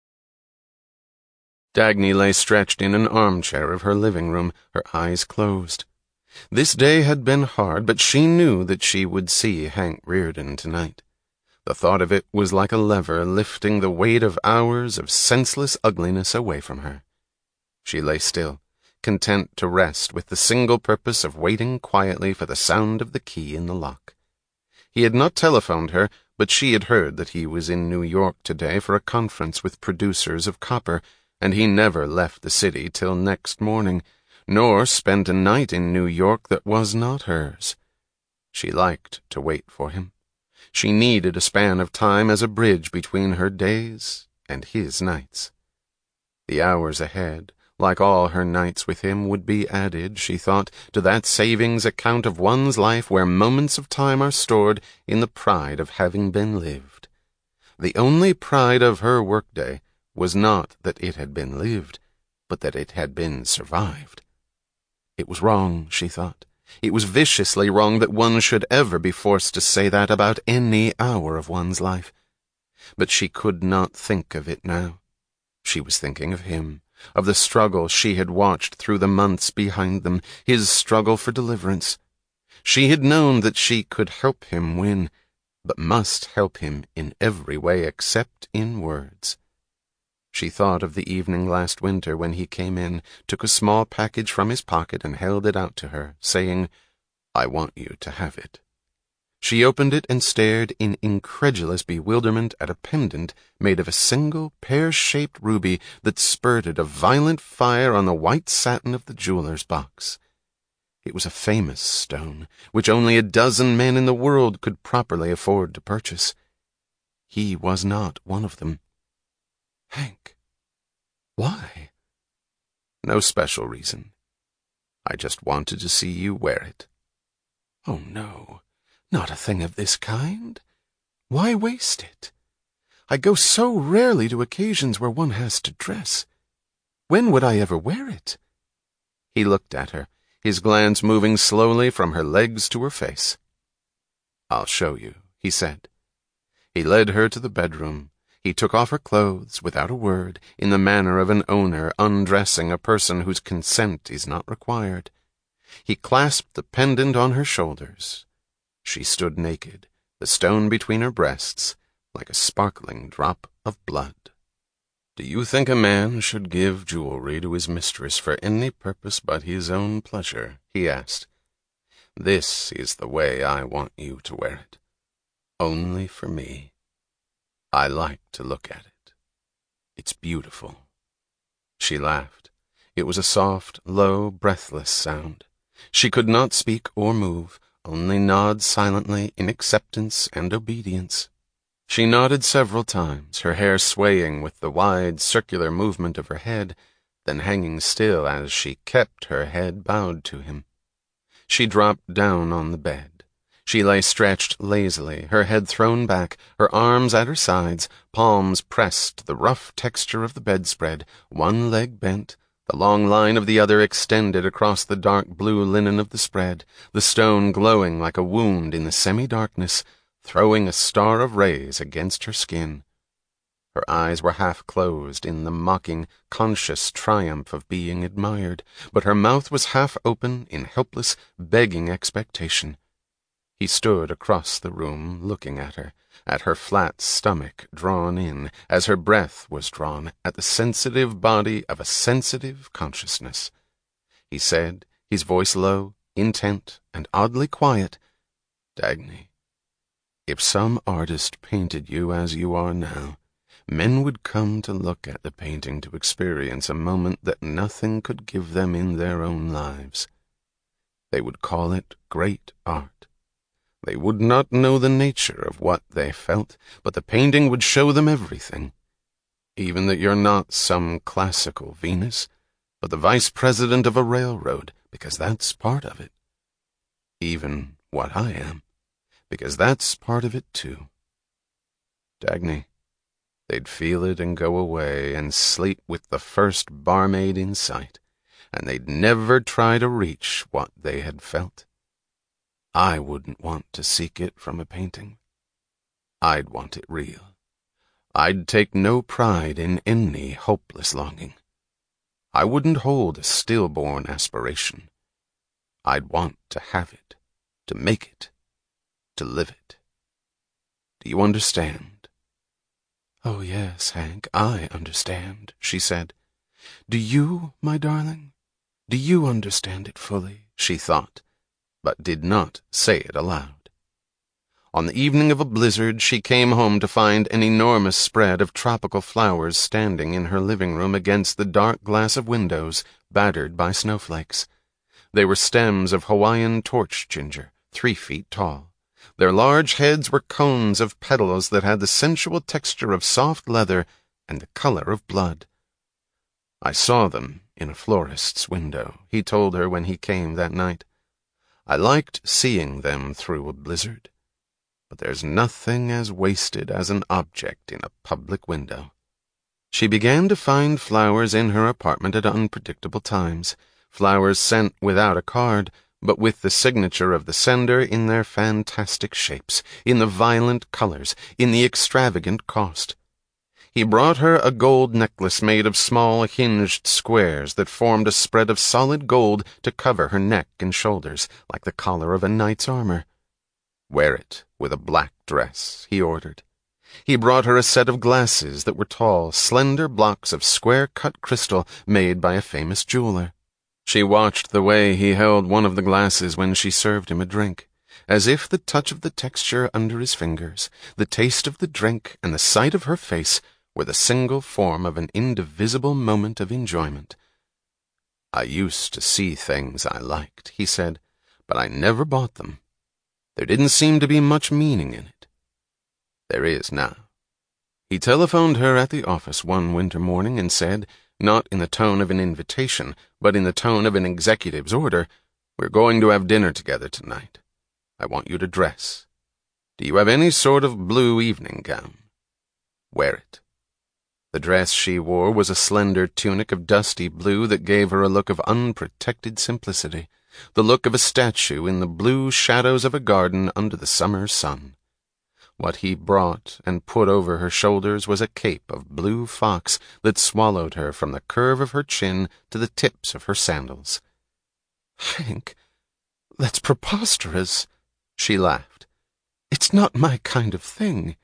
Speaker 1: Dagny lay stretched in an armchair of her living room, her eyes closed. This day had been hard, but she knew that she would see Hank Reardon tonight. The thought of it was like a lever lifting the weight of hours of senseless ugliness away from her. She lay still, content to rest with the single purpose of waiting quietly for the sound of the key in the lock. He had not telephoned her, but she had heard that he was in New York today for a conference with producers of copper, and he never left the city till next morning, nor spent a night in New York that was not hers. She liked to wait for him. She needed a span of time as a bridge between her days and his nights. The hours ahead, like all her nights with him, would be added, she thought, to that savings account of one's life where moments of time are stored in the pride of having been lived. The only pride of her workday was not that it had been lived, but that it had been survived. It was wrong, she thought. It was viciously wrong that one should ever be forced to say that about any hour of one's life. But she could not think of it now. She was thinking of him, of the struggle she had watched through the months behind them, his struggle for deliverance. She had known that she could help him win, but must help him in every way except in words. She thought of the evening last winter when he came in, took a small package from his pocket and held it out to her, saying, "I want you to have it." She opened it and stared in incredulous bewilderment at a pendant made of a single pear-shaped ruby that spurted a violent fire on the white satin of the jeweler's box. It was a famous stone, which only a dozen men in the world could properly afford to purchase. He was not one of them. "Hank, why?" "No special reason. I just wanted to see you wear it." "Oh, no, not a thing of this kind. Why waste it? I go so rarely to occasions where one has to dress. When would I ever wear it?" He looked at her, his glance moving slowly from her legs to her face. "I'll show you," he said. He led her to the bedroom. He took off her clothes without a word, in the manner of an owner undressing a person whose consent is not required. He clasped the pendant on her shoulders. She stood naked, the stone between her breasts, like a sparkling drop of blood. "Do you think a man should give jewelry to his mistress for any purpose but his own pleasure?" he asked. "This is the way I want you to wear it. Only for me. I like to look at it. It's beautiful." She laughed. It was a soft, low, breathless sound. She could not speak or move, only nod silently in acceptance and obedience. She nodded several times, her hair swaying with the wide, circular movement of her head, then hanging still as she kept her head bowed to him. She dropped down on the bed. She lay stretched lazily, her head thrown back, her arms at her sides, palms pressed to the rough texture of the bedspread, one leg bent, the long line of the other extended across the dark blue linen of the spread, the stone glowing like a wound in the semi-darkness, throwing a star of rays against her skin. Her eyes were half closed in the mocking, conscious triumph of being admired, but her mouth was half open in helpless, begging expectation. He stood across the room, looking at her, at her flat stomach drawn in, as her breath was drawn, at the sensitive body of a sensitive consciousness. He said, his voice low, intent, and oddly quiet, "Dagny, if some artist painted you as you are now, men would come to look at the painting to experience a moment that nothing could give them in their own lives. They would call it great art. They would not know the nature of what they felt, but the painting would show them everything. Even that you're not some classical Venus, but the vice president of a railroad, because that's part of it. Even what I am, because that's part of it too. Dagny, they'd feel it and go away and sleep with the first barmaid in sight, and they'd never try to reach what they had felt. I wouldn't want to seek it from a painting. I'd want it real. I'd take no pride in any hopeless longing. I wouldn't hold a stillborn aspiration. I'd want to have it, to make it, to live it. Do you understand?" "Oh, yes, Hank, I understand," she said. "Do you, my darling? Do you understand it fully?" she thought, but did not say it aloud. On the evening of a blizzard, she came home to find an enormous spread of tropical flowers standing in her living room against the dark glass of windows, battered by snowflakes. They were stems of Hawaiian torch ginger, three feet tall. Their large heads were cones of petals that had the sensual texture of soft leather and the color of blood. "I saw them in a florist's window," he told her when he came that night. "I liked seeing them through a blizzard, but there's nothing as wasted as an object in a public window." She began to find flowers in her apartment at unpredictable times, flowers sent without a card, but with the signature of the sender in their fantastic shapes, in the violent colors, in the extravagant cost. He brought her a gold necklace made of small hinged squares that formed a spread of solid gold to cover her neck and shoulders, like the collar of a knight's armor. "Wear it with a black dress," he ordered. He brought her a set of glasses that were tall, slender blocks of square-cut crystal made by a famous jeweler. She watched the way he held one of the glasses when she served him a drink, as if the touch of the texture under his fingers, the taste of the drink, and the sight of her face were the single form of an indivisible moment of enjoyment. "I used to see things I liked," he said, "but I never bought them. There didn't seem to be much meaning in it. There is now." He telephoned her at the office one winter morning and said, not in the tone of an invitation, but in the tone of an executive's order, "We're going to have dinner together tonight. I want you to dress. Do you have any sort of blue evening gown? Wear it." The dress she wore was a slender tunic of dusty blue that gave her a look of unprotected simplicity, the look of a statue in the blue shadows of a garden under the summer sun. What he brought and put over her shoulders was a cape of blue fox that swallowed her from the curve of her chin to the tips of her sandals. "Hank, that's preposterous," she laughed. "It's not my kind of thing."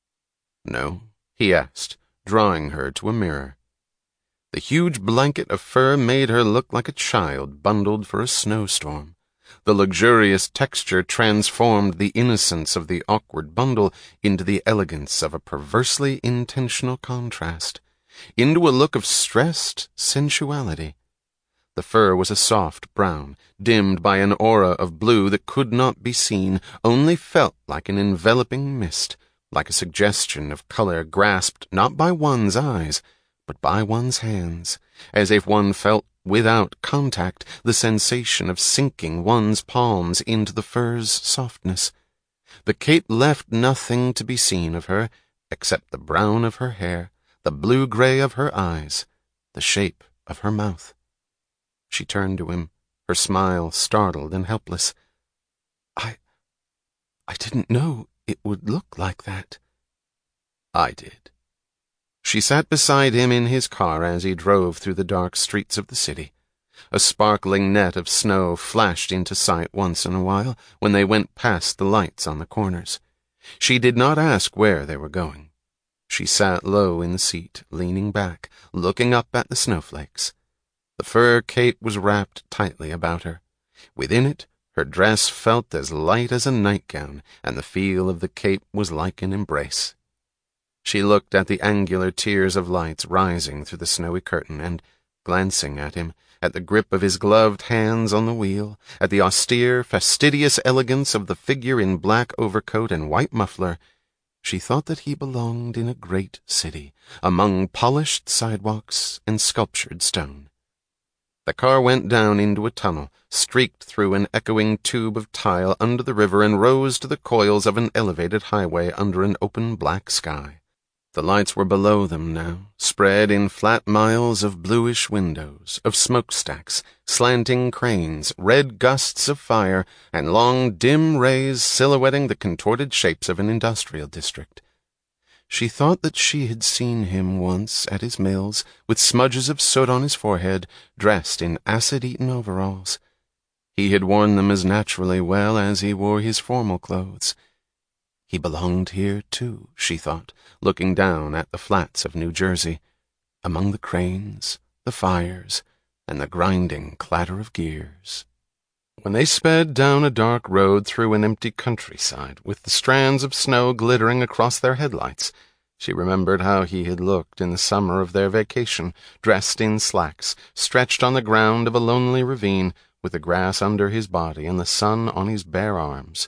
Speaker 1: "No?" he asked, drawing her to a mirror. The huge blanket of fur made her look like a child bundled for a snowstorm. The luxurious texture transformed the innocence of the awkward bundle into the elegance of a perversely intentional contrast, into a look of stressed sensuality. The fur was a soft brown, dimmed by an aura of blue that could not be seen, only felt like an enveloping mist, like a suggestion of color grasped not by one's eyes, but by one's hands, as if one felt without contact the sensation of sinking one's palms into the fur's softness. The cape left nothing to be seen of her, except the brown of her hair, the blue-gray of her eyes, the shape of her mouth. She turned to him, her smile startled and helpless. I... I didn't know it would look like that." "I did." She sat beside him in his car as he drove through the dark streets of the city. A sparkling net of snow flashed into sight once in a while when they went past the lights on the corners. She did not ask where they were going. She sat low in the seat, leaning back, looking up at the snowflakes. The fur cape was wrapped tightly about her. Within it, her dress felt as light as a nightgown, and the feel of the cape was like an embrace. She looked at the angular tiers of lights rising through the snowy curtain, and, glancing at him, at the grip of his gloved hands on the wheel, at the austere, fastidious elegance of the figure in black overcoat and white muffler, she thought that he belonged in a great city, among polished sidewalks and sculptured stone. The car went down into a tunnel, streaked through an echoing tube of tile under the river, and rose to the coils of an elevated highway under an open black sky. The lights were below them now, spread in flat miles of bluish windows, of smokestacks, slanting cranes, red gusts of fire, and long, dim rays silhouetting the contorted shapes of an industrial district. She thought that she had seen him once at his mills, with smudges of soot on his forehead, dressed in acid-eaten overalls. He had worn them as naturally well as he wore his formal clothes. He belonged here, too, she thought, looking down at the flats of New Jersey, among the cranes, the fires, and the grinding clatter of gears. When they sped down a dark road through an empty countryside, with the strands of snow glittering across their headlights, she remembered how he had looked in the summer of their vacation, dressed in slacks, stretched on the ground of a lonely ravine, with the grass under his body and the sun on his bare arms.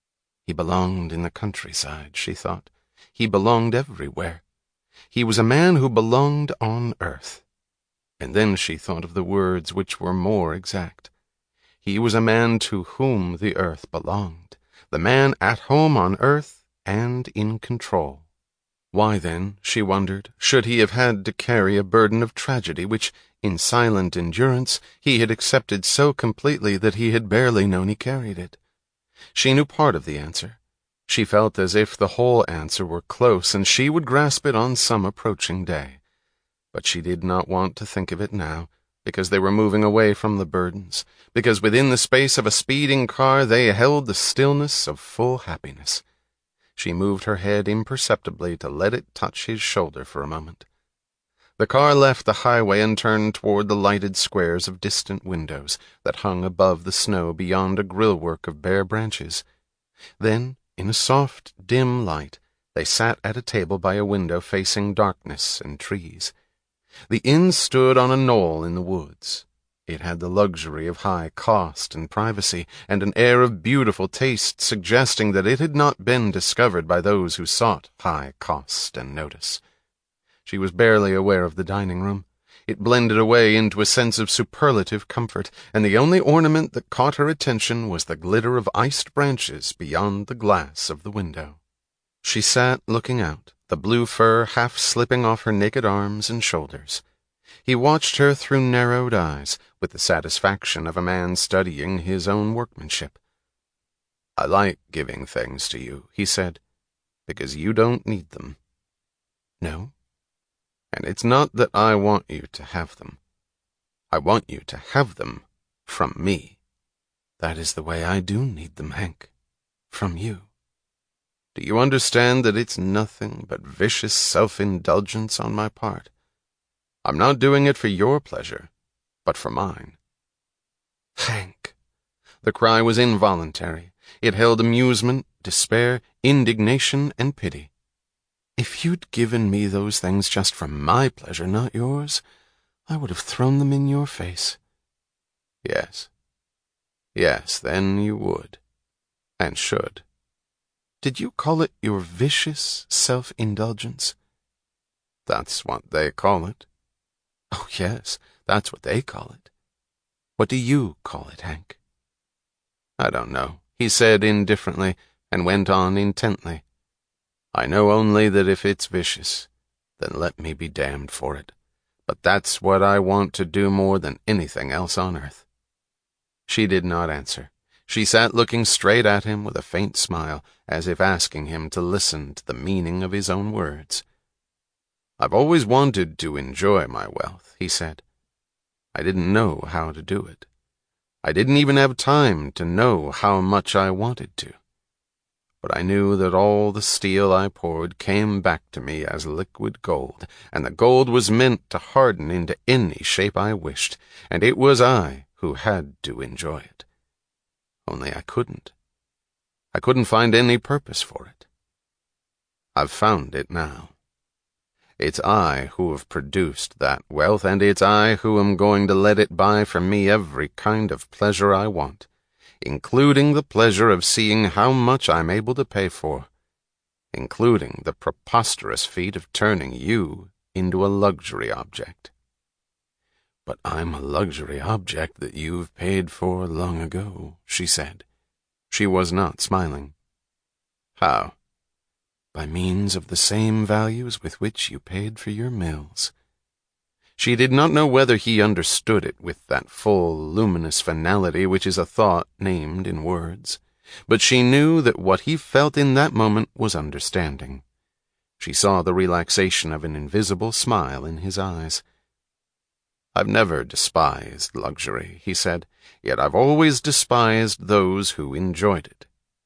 Speaker 1: He belonged in the countryside, she thought. He belonged everywhere. He was a man who belonged on earth. And then she thought of the words which were more exact. He was a man to whom the earth belonged, the man at home on earth and in control. Why, then, she wondered, should he have had to carry a burden of tragedy which, in silent endurance, he had accepted so completely that he had barely known he carried it? She knew part of the answer. She felt as if the whole answer were close, and she would grasp it on some approaching day. But she did not want to think of it now, because they were moving away from the burdens, because within the space of a speeding car they held the stillness of full happiness. She moved her head imperceptibly to let it touch his shoulder for a moment. The car left the highway and turned toward the lighted squares of distant windows that hung above the snow beyond a grillwork of bare branches. Then, in a soft, dim light, they sat at a table by a window facing darkness and trees. The inn stood on a knoll in the woods. It had the luxury of high cost and privacy, and an air of beautiful taste suggesting that it had not been discovered by those who sought high cost and notice. She was barely aware of the dining room. It blended away into a sense of superlative comfort, and the only ornament that caught her attention was the glitter of iced branches beyond the glass of the window. She sat looking out, the blue fur half slipping off her naked arms and shoulders. He watched her through narrowed eyes, with the satisfaction of a man studying his own workmanship. "I like giving things to you," he said, "because you don't need them." "No? And it's not that I want you to have them. I want you to have them from me." "That is the way I do need them, Hank. From you." "Do you understand that it's nothing but vicious self-indulgence on my part? I'm not doing it for your pleasure, but for mine." "Hank!" The cry was involuntary. It held amusement, despair, indignation, and pity. "If you'd given me those things just for my pleasure, not yours, I would have thrown them in your face." "Yes. Yes, then you would. And should." "Did you call it your vicious self-indulgence?" "That's what they call it." "Oh, yes, that's what they call it. What do you call it, Hank?" "I don't know," he said indifferently, and went on intently. "I know only that if it's vicious, then let me be damned for it. But that's what I want to do more than anything else on earth." She did not answer. She sat looking straight at him with a faint smile, as if asking him to listen to the meaning of his own words. "I've always wanted to enjoy my wealth," he said. I didn't know how to do it. I didn't even have time to know how much I wanted to. But I knew that all the steel I poured came back to me as liquid gold, and the gold was meant to harden into any shape I wished, and it was I who had to enjoy it. Only I couldn't. I couldn't find any purpose for it. I've found it now. It's I who have produced that wealth, and it's I who am going to let it buy for me every kind of pleasure I want, including the pleasure of seeing how much I'm able to pay for, including the preposterous feat of turning you into a luxury object. But I'm a luxury object that you've paid for long ago, she said. She was not smiling. How? By means of the same values with which you paid for your mills. She did not know whether he understood it with that full, luminous finality which is a thought named in words, but she knew that what he felt in that moment was understanding. She saw the relaxation of an invisible smile in his eyes. I've never despised luxury, he said, yet I've always despised those who enjoyed it.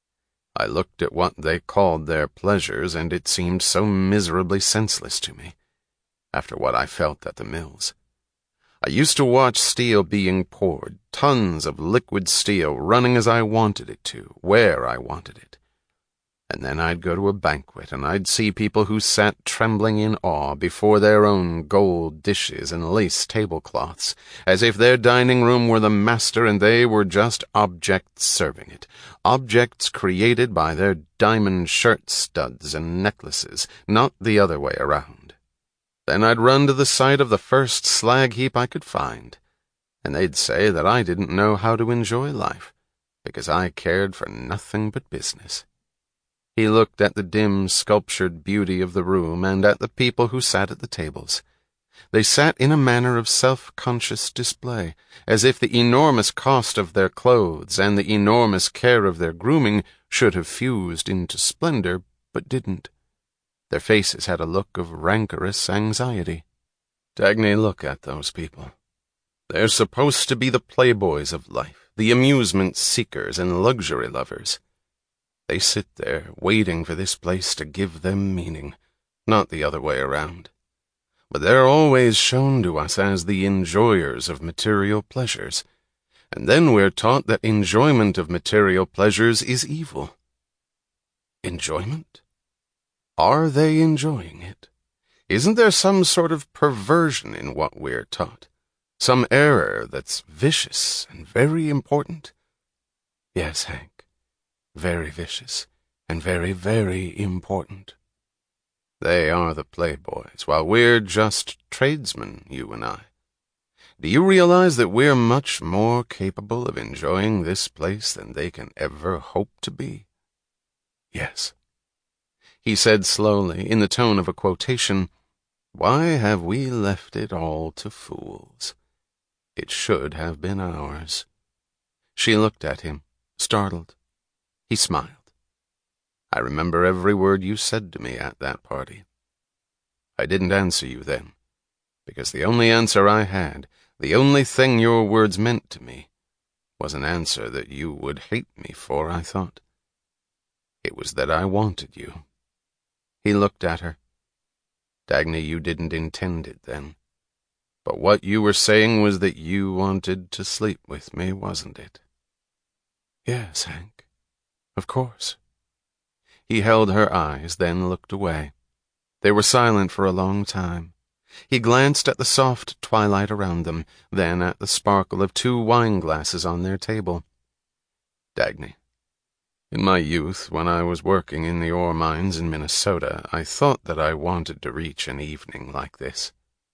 Speaker 1: I looked at what they called their pleasures, and it seemed so miserably senseless to me, after what I felt at the mills. I used to watch steel being poured, tons of liquid steel running as I wanted it to, where I wanted it. And then I'd go to a banquet, and I'd see people who sat trembling in awe before their own gold dishes and lace tablecloths, as if their dining room were the master and they were just objects serving it, objects created by their diamond shirt studs and necklaces, not the other way around. Then I'd run to the site of the first slag heap I could find, and they'd say that I didn't know how to enjoy life, because I cared for nothing but business. He looked at the dim, sculptured beauty of the room and at the people who sat at the tables. They sat in a manner of self-conscious display, as if the enormous cost of their clothes and the enormous care of their grooming should have fused into splendor, but didn't. Their faces had a look of rancorous anxiety. Dagny, look at those people. They're supposed to be the playboys of life, the amusement seekers and luxury lovers. They sit there, waiting for this place to give them meaning, not the other way around. But they're always shown to us as the enjoyers of material pleasures, and then we're taught that enjoyment of material pleasures is evil. Enjoyment? Are they enjoying it? Isn't there some sort of perversion in what we're taught? Some error that's vicious and very important? Yes, Hank. Very vicious, and very, very important. They are the playboys, while we're just tradesmen, you and I. Do you realize that we're much more capable of enjoying this place than they can ever hope to be? Yes. He said slowly, in the tone of a quotation, "Why have we left it all to fools? It should have been ours." She looked at him, startled. He smiled. "I remember every word you said to me at that party. I didn't answer you then, because the only answer I had, the only thing your words meant to me, was an answer that you would hate me for, I thought. It was that I wanted you." He looked at her. "Dagny, you didn't intend it then. But what you were saying was that you wanted to sleep with me, wasn't it?" "Yes, Hank. Of course." He held her eyes, then looked away. They were silent for a long time. He glanced at the soft twilight around them, then at the sparkle of two wine-glasses on their table. "Dagny, in my youth, when I was working in the ore mines in Minnesota, I thought that I wanted to reach an evening like this.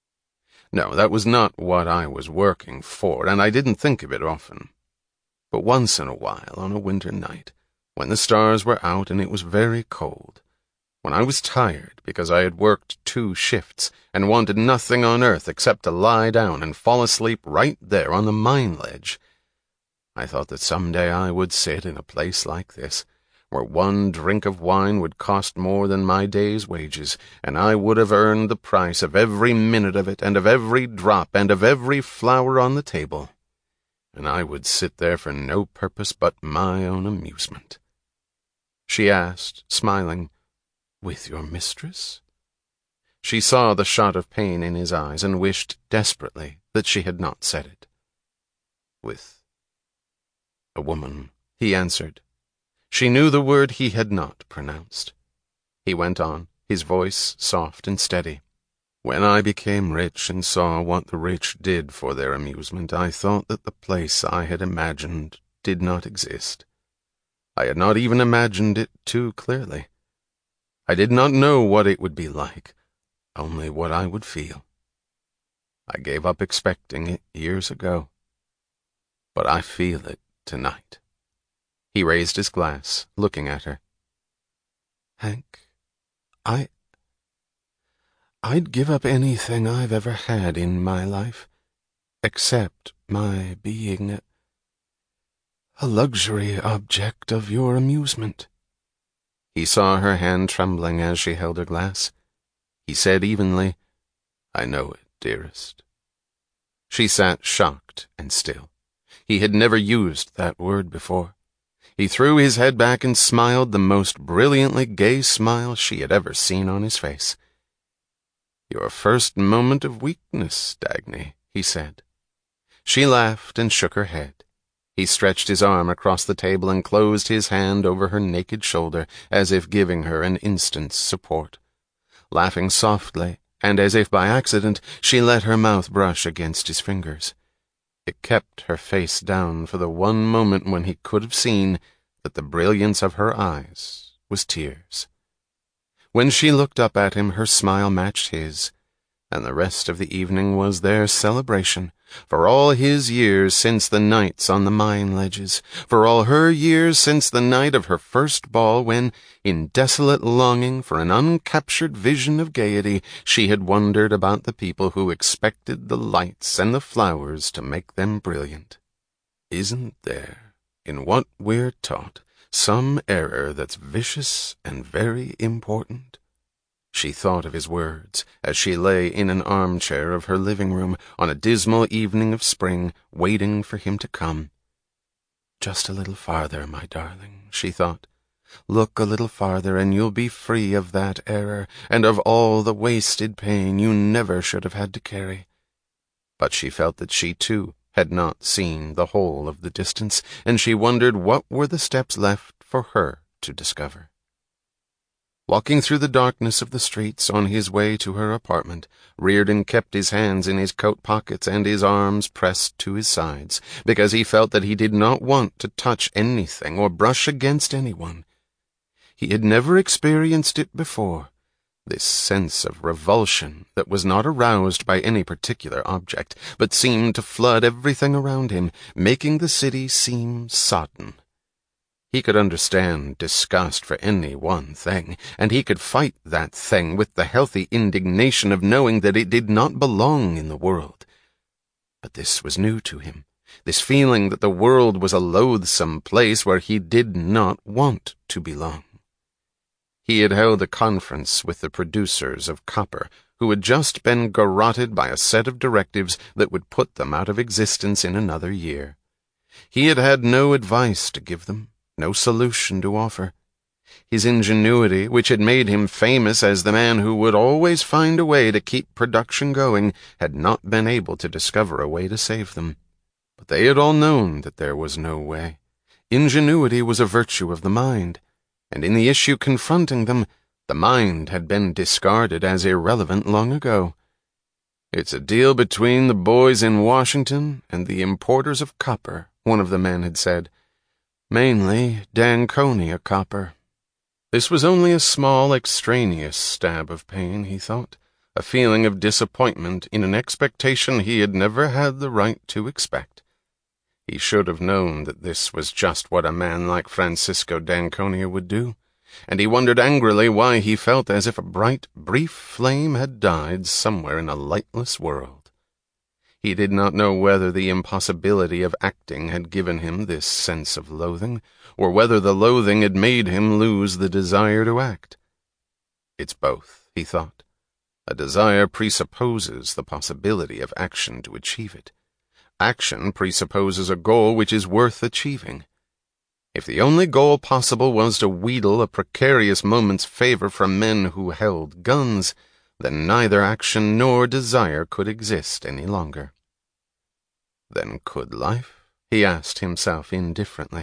Speaker 1: No, that was not what I was working for, and I didn't think of it often. But once in a while, on a winter night, when the stars were out and it was very cold, when I was tired because I had worked two shifts and wanted nothing on earth except to lie down and fall asleep right there on the mine ledge, I thought that someday I would sit in a place like this, where one drink of wine would cost more than my day's wages, and I would have earned the price of every minute of it, and of every drop, and of every flower on the table, and I would sit there for no purpose but my own amusement." She asked, smiling, "With your mistress?" She saw the shot of pain in his eyes and wished desperately that she had not said it. "With a woman," he answered. She knew the word he had not pronounced. He went on, his voice soft and steady. "When I became rich and saw what the rich did for their amusement, I thought that the place I had imagined did not exist. I had not even imagined it too clearly. I did not know what it would be like, only what I would feel. I gave up expecting it years ago, but I feel it tonight." He raised his glass, looking at her. "Hank, I... I'd give up anything I've ever had in my life, except my being a, a luxury object of your amusement." He saw her hand trembling as she held her glass. He said evenly, "I know it, dearest." She sat shocked and still. He had never used that word before. He threw his head back and smiled the most brilliantly gay smile she had ever seen on his face. "Your first moment of weakness, Dagny," he said. She laughed and shook her head. He stretched his arm across the table and closed his hand over her naked shoulder, as if giving her an instant's support. Laughing softly, and as if by accident, she let her mouth brush against his fingers. It kept her face down for the one moment when he could have seen that the brilliance of her eyes was tears. When she looked up at him, her smile matched his, and the rest of the evening was their celebration, for all his years since the nights on the mine ledges, for all her years since the night of her first ball when, in desolate longing for an uncaptured vision of gaiety, she had wondered about the people who expected the lights and the flowers to make them brilliant. "Isn't there, in what we're taught, some error that's vicious and very important?" She thought of his words as she lay in an armchair of her living room on a dismal evening of spring, waiting for him to come. "Just a little farther, my darling," she thought. "Look a little farther, and you'll be free of that error, and of all the wasted pain you never should have had to carry." But she felt that she, too, had not seen the whole of the distance, and she wondered what were the steps left for her to discover. Walking through the darkness of the streets on his way to her apartment, Reardon kept his hands in his coat pockets and his arms pressed to his sides, because he felt that he did not want to touch anything or brush against anyone. He had never experienced it before, this sense of revulsion that was not aroused by any particular object, but seemed to flood everything around him, making the city seem sodden. He could understand disgust for any one thing, and he could fight that thing with the healthy indignation of knowing that it did not belong in the world. But this was new to him, this feeling that the world was a loathsome place where he did not want to belong. He had held a conference with the producers of copper, who had just been garroted by a set of directives that would put them out of existence in another year. He had had no advice to give them, no solution to offer. His ingenuity, which had made him famous as the man who would always find a way to keep production going, had not been able to discover a way to save them. But they had all known that there was no way. Ingenuity was a virtue of the mind, and in the issue confronting them, the mind had been discarded as irrelevant long ago. "It's a deal between the boys in Washington and the importers of copper," one of the men had said. "Mainly Danconia copper." This was only a small, extraneous stab of pain, he thought, a feeling of disappointment in an expectation he had never had the right to expect. He should have known that this was just what a man like Francisco Danconia would do, and he wondered angrily why he felt as if a bright, brief flame had died somewhere in a lightless world. He did not know whether the impossibility of acting had given him this sense of loathing, or whether the loathing had made him lose the desire to act. It's both, he thought. A desire presupposes the possibility of action to achieve it. Action presupposes a goal which is worth achieving. If the only goal possible was to wheedle a precarious moment's favor from men who held guns, then neither action nor desire could exist any longer. Then could life? He asked himself indifferently.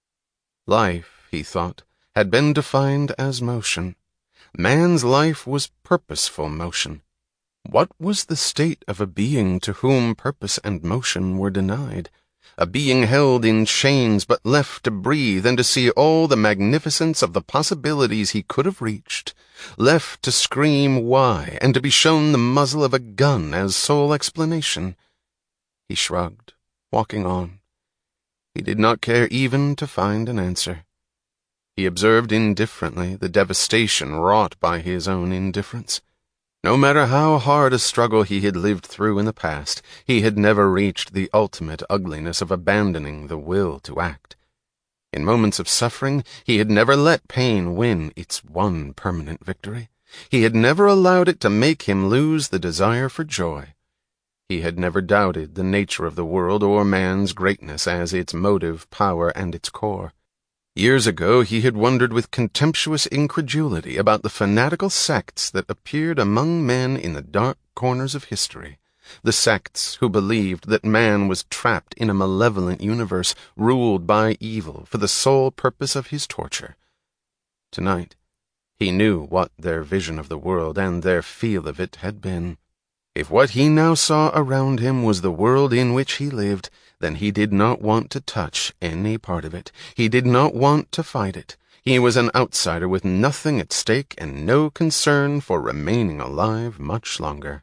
Speaker 1: Life, he thought, had been defined as motion. Man's life was purposeful motion. What was the state of a being to whom purpose and motion were denied? A being held in chains but left to breathe and to see all the magnificence of the possibilities he could have reached, left to scream why and to be shown the muzzle of a gun as sole explanation. He shrugged, walking on. He did not care even to find an answer. He observed indifferently the devastation wrought by his own indifference. No matter how hard a struggle he had lived through in the past, he had never reached the ultimate ugliness of abandoning the will to act. In moments of suffering, he had never let pain win its one permanent victory. He had never allowed it to make him lose the desire for joy. He had never doubted the nature of the world or man's greatness as its motive, power, and its core. Years ago he had wondered with contemptuous incredulity about the fanatical sects that appeared among men in the dark corners of history, the sects who believed that man was trapped in a malevolent universe ruled by evil for the sole purpose of his torture. Tonight, he knew what their vision of the world and their feel of it had been. If what he now saw around him was the world in which he lived, then he did not want to touch any part of it. He did not want to fight it. He was an outsider with nothing at stake and no concern for remaining alive much longer.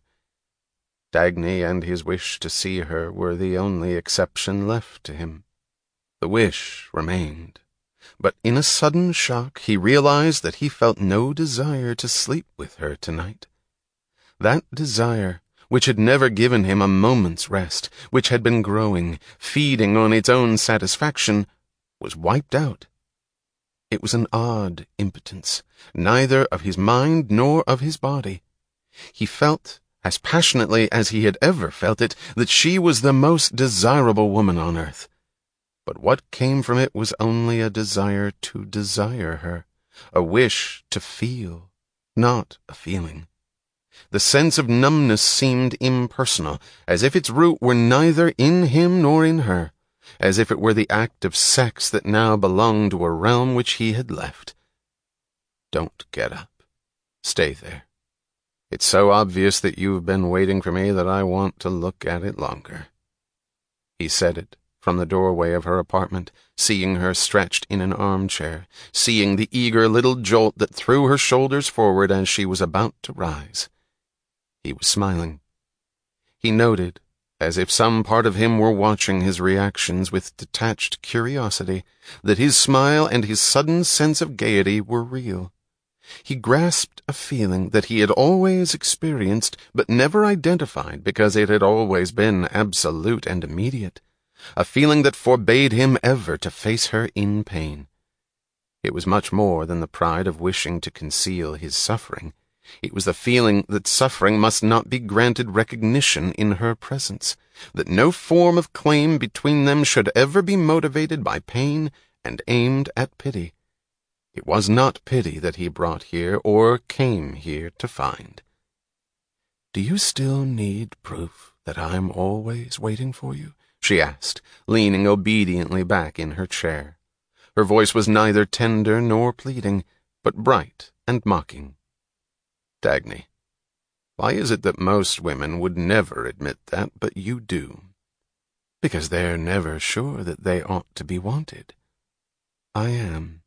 Speaker 1: Dagny and his wish to see her were the only exception left to him. The wish remained, but in a sudden shock he realized that he felt no desire to sleep with her tonight. That desire, which had never given him a moment's rest, which had been growing, feeding on its own satisfaction, was wiped out. It was an odd impotence, neither of his mind nor of his body. He felt, as passionately as he had ever felt it, that she was the most desirable woman on earth. But what came from it was only a desire to desire her, a wish to feel, not a feeling. The sense of numbness seemed impersonal, as if its root were neither in him nor in her, as if it were the act of sex that now belonged to a realm which he had left. Don't get up. Stay there. It's so obvious that you've been waiting for me that I want to look at it longer. He said it from the doorway of her apartment, seeing her stretched in an armchair, seeing the eager little jolt that threw her shoulders forward as she was about to rise. He was smiling. He noted, as if some part of him were watching his reactions with detached curiosity, that his smile and his sudden sense of gaiety were real. He grasped a feeling that he had always experienced but never identified because it had always been absolute and immediate, a feeling that forbade him ever to face her in pain. It was much more than the pride of wishing to conceal his suffering. It was the feeling that suffering must not be granted recognition in her presence, that no form of claim between them should ever be motivated by pain and aimed at pity. It was not pity that he brought here or came here to find. "Do you still need proof that I'm always waiting for you?" she asked, leaning obediently back in her chair. Her voice was neither tender nor pleading, but bright and mocking. "Dagny, why is it that most women would never admit that, but you do?" "Because they're never sure that they ought to be wanted. I am."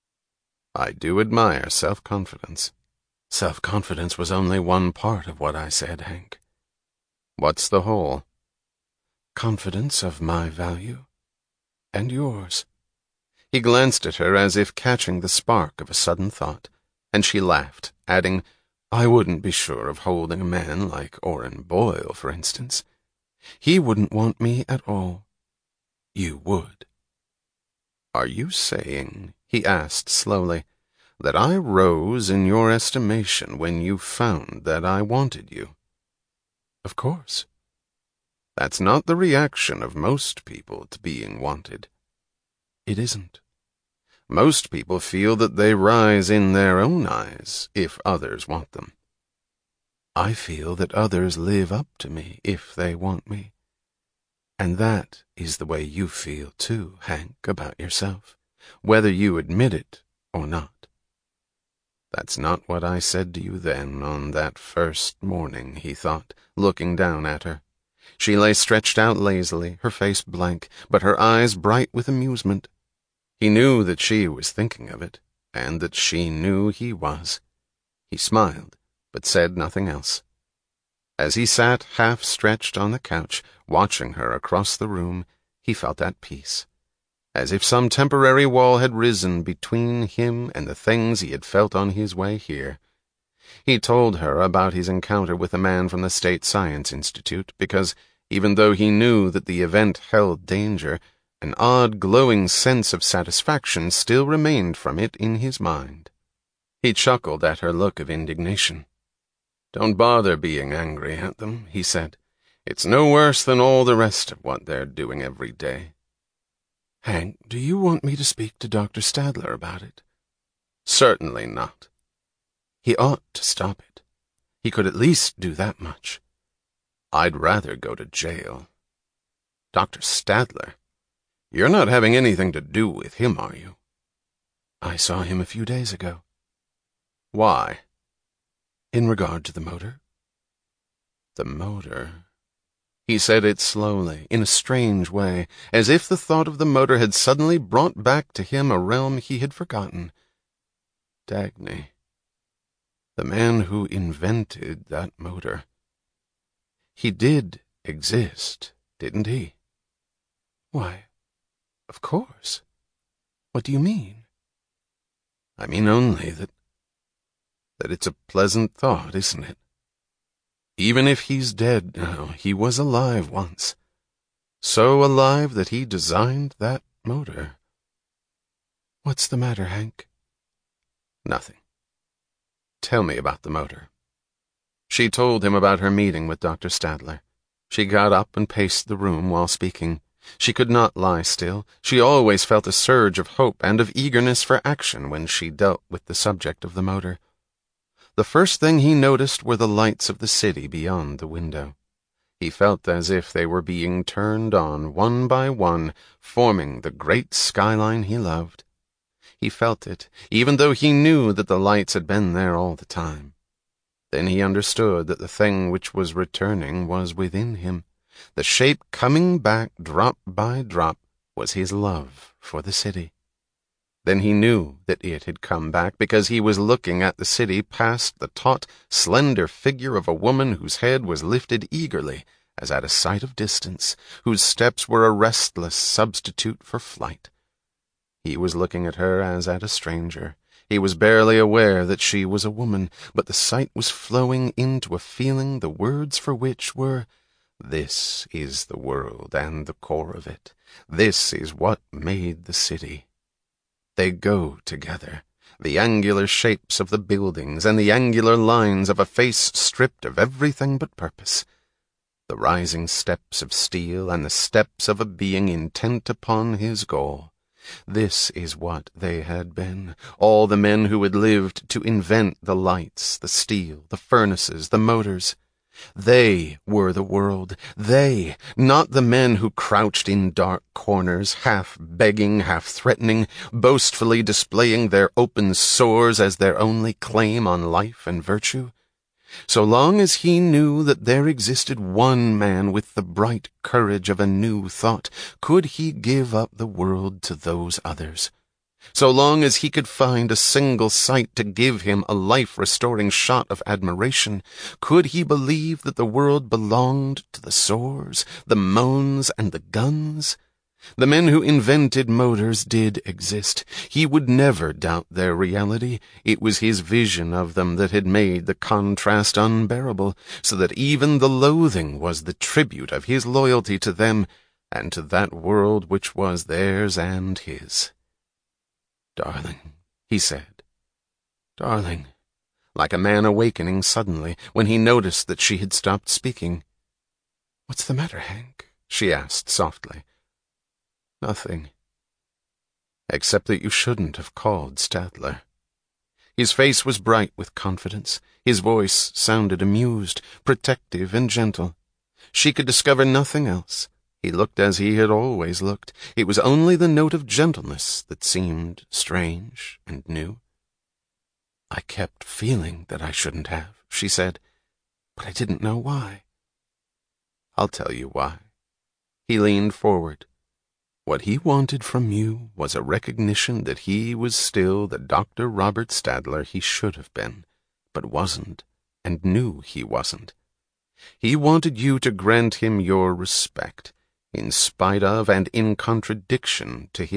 Speaker 1: "I do admire self-confidence." "Self-confidence was only one part of what I said, Hank." "What's the whole?" "Confidence of my value, and yours." He glanced at her as if catching the spark of a sudden thought, and she laughed, adding, "I wouldn't be sure of holding a man like Orrin Boyle, for instance."
Speaker 2: He wouldn't want me at all. You would.
Speaker 1: Are you saying, he asked slowly, that I rose in your estimation when you found that I wanted you?
Speaker 2: Of course.
Speaker 1: That's not the reaction of most people to being wanted.
Speaker 2: It isn't.
Speaker 1: Most people feel that they rise in their own eyes if others want them.
Speaker 2: I feel that others live up to me if they want me. And that is the way you feel too, Hank, about yourself, whether you admit it or not.
Speaker 1: That's not what I said to you then on that first morning, he thought, looking down at her. She lay stretched out lazily, her face blank, but her eyes bright with amusement. He knew that she was thinking of it, and that she knew he was. He smiled, but said nothing else. As he sat half-stretched on the couch, watching her across the room, he felt at peace, as if some temporary wall had risen between him and the things he had felt on his way here. He told her about his encounter with a man from the State Science Institute, because, even though he knew that the event held danger, an odd glowing sense of satisfaction still remained from it in his mind. He chuckled at her look of indignation. "Don't bother being angry at them," he said. "It's no worse than all the rest of what they're doing every day."
Speaker 2: "Hank, do you want me to speak to Doctor Stadler about it?"
Speaker 1: "Certainly not."
Speaker 2: "He ought to stop it. He could at least do that much."
Speaker 1: "I'd rather go to jail." "Doctor Stadler? You're not having anything to do with him, are you?"
Speaker 2: "I saw him a few days ago."
Speaker 1: "Why?"
Speaker 2: "In regard to the motor."
Speaker 1: "The motor?" He said it slowly, in a strange way, as if the thought of the motor had suddenly brought back to him a realm he had forgotten. Dagny. The man who invented that motor. He did exist, didn't he?
Speaker 2: "Why, of course. What do you mean?"
Speaker 1: "I mean only that... that it's a pleasant thought, isn't it? Even if he's dead now, he was alive once. So alive that he designed that motor."
Speaker 2: "What's the matter, Hank?"
Speaker 1: "Nothing. Tell me about the motor." She told him about her meeting with Doctor Stadler. She got up and paced the room while speaking. She could not lie still. She always felt a surge of hope and of eagerness for action when she dealt with the subject of the motor. The first thing he noticed were the lights of the city beyond the window. He felt as if they were being turned on one by one, forming the great skyline he loved. He felt it, even though he knew that the lights had been there all the time. Then he understood that the thing which was returning was within him. The shape coming back drop by drop was his love for the city. Then he knew that it had come back because he was looking at the city past the taut, slender figure of a woman whose head was lifted eagerly as at a sight of distance, whose steps were a restless substitute for flight. He was looking at her as at a stranger. He was barely aware that she was a woman, but the sight was flowing into a feeling the words for which were, "This is the world and the core of it. This is what made the city." They go together, the angular shapes of the buildings and the angular lines of a face stripped of everything but purpose. The rising steps of steel and the steps of a being intent upon his goal. This is what they had been, all the men who had lived to invent the lights, the steel, the furnaces, the motors. They were the world, they, not the men who crouched in dark corners, half begging, half threatening, boastfully displaying their open sores as their only claim on life and virtue. So long as he knew that there existed one man with the bright courage of a new thought, could he give up the world to those others. So long as he could find a single sight to give him a life-restoring shot of admiration, could he believe that the world belonged to the swords, the moans, and the guns? The men who invented motors did exist. He would never doubt their reality. It was his vision of them that had made the contrast unbearable, so that even the loathing was the tribute of his loyalty to them and to that world which was theirs and his. "Darling," he said. "Darling," like a man awakening suddenly when he noticed that she had stopped speaking. "What's the matter, Hank?" she asked softly. "Nothing. Except that you shouldn't have called Stadler." His face was bright with confidence. His voice sounded amused, protective, and gentle. She could discover nothing else. He looked as he had always looked. It was only the note of gentleness that seemed strange and new. "I kept feeling that I shouldn't have," she said, "but I didn't know why." "I'll tell you why." He leaned forward. What he wanted from you was a recognition that he was still the Doctor Robert Stadler he should have been, but wasn't, and knew he wasn't. He wanted you to grant him your respect, in spite of and in contradiction to his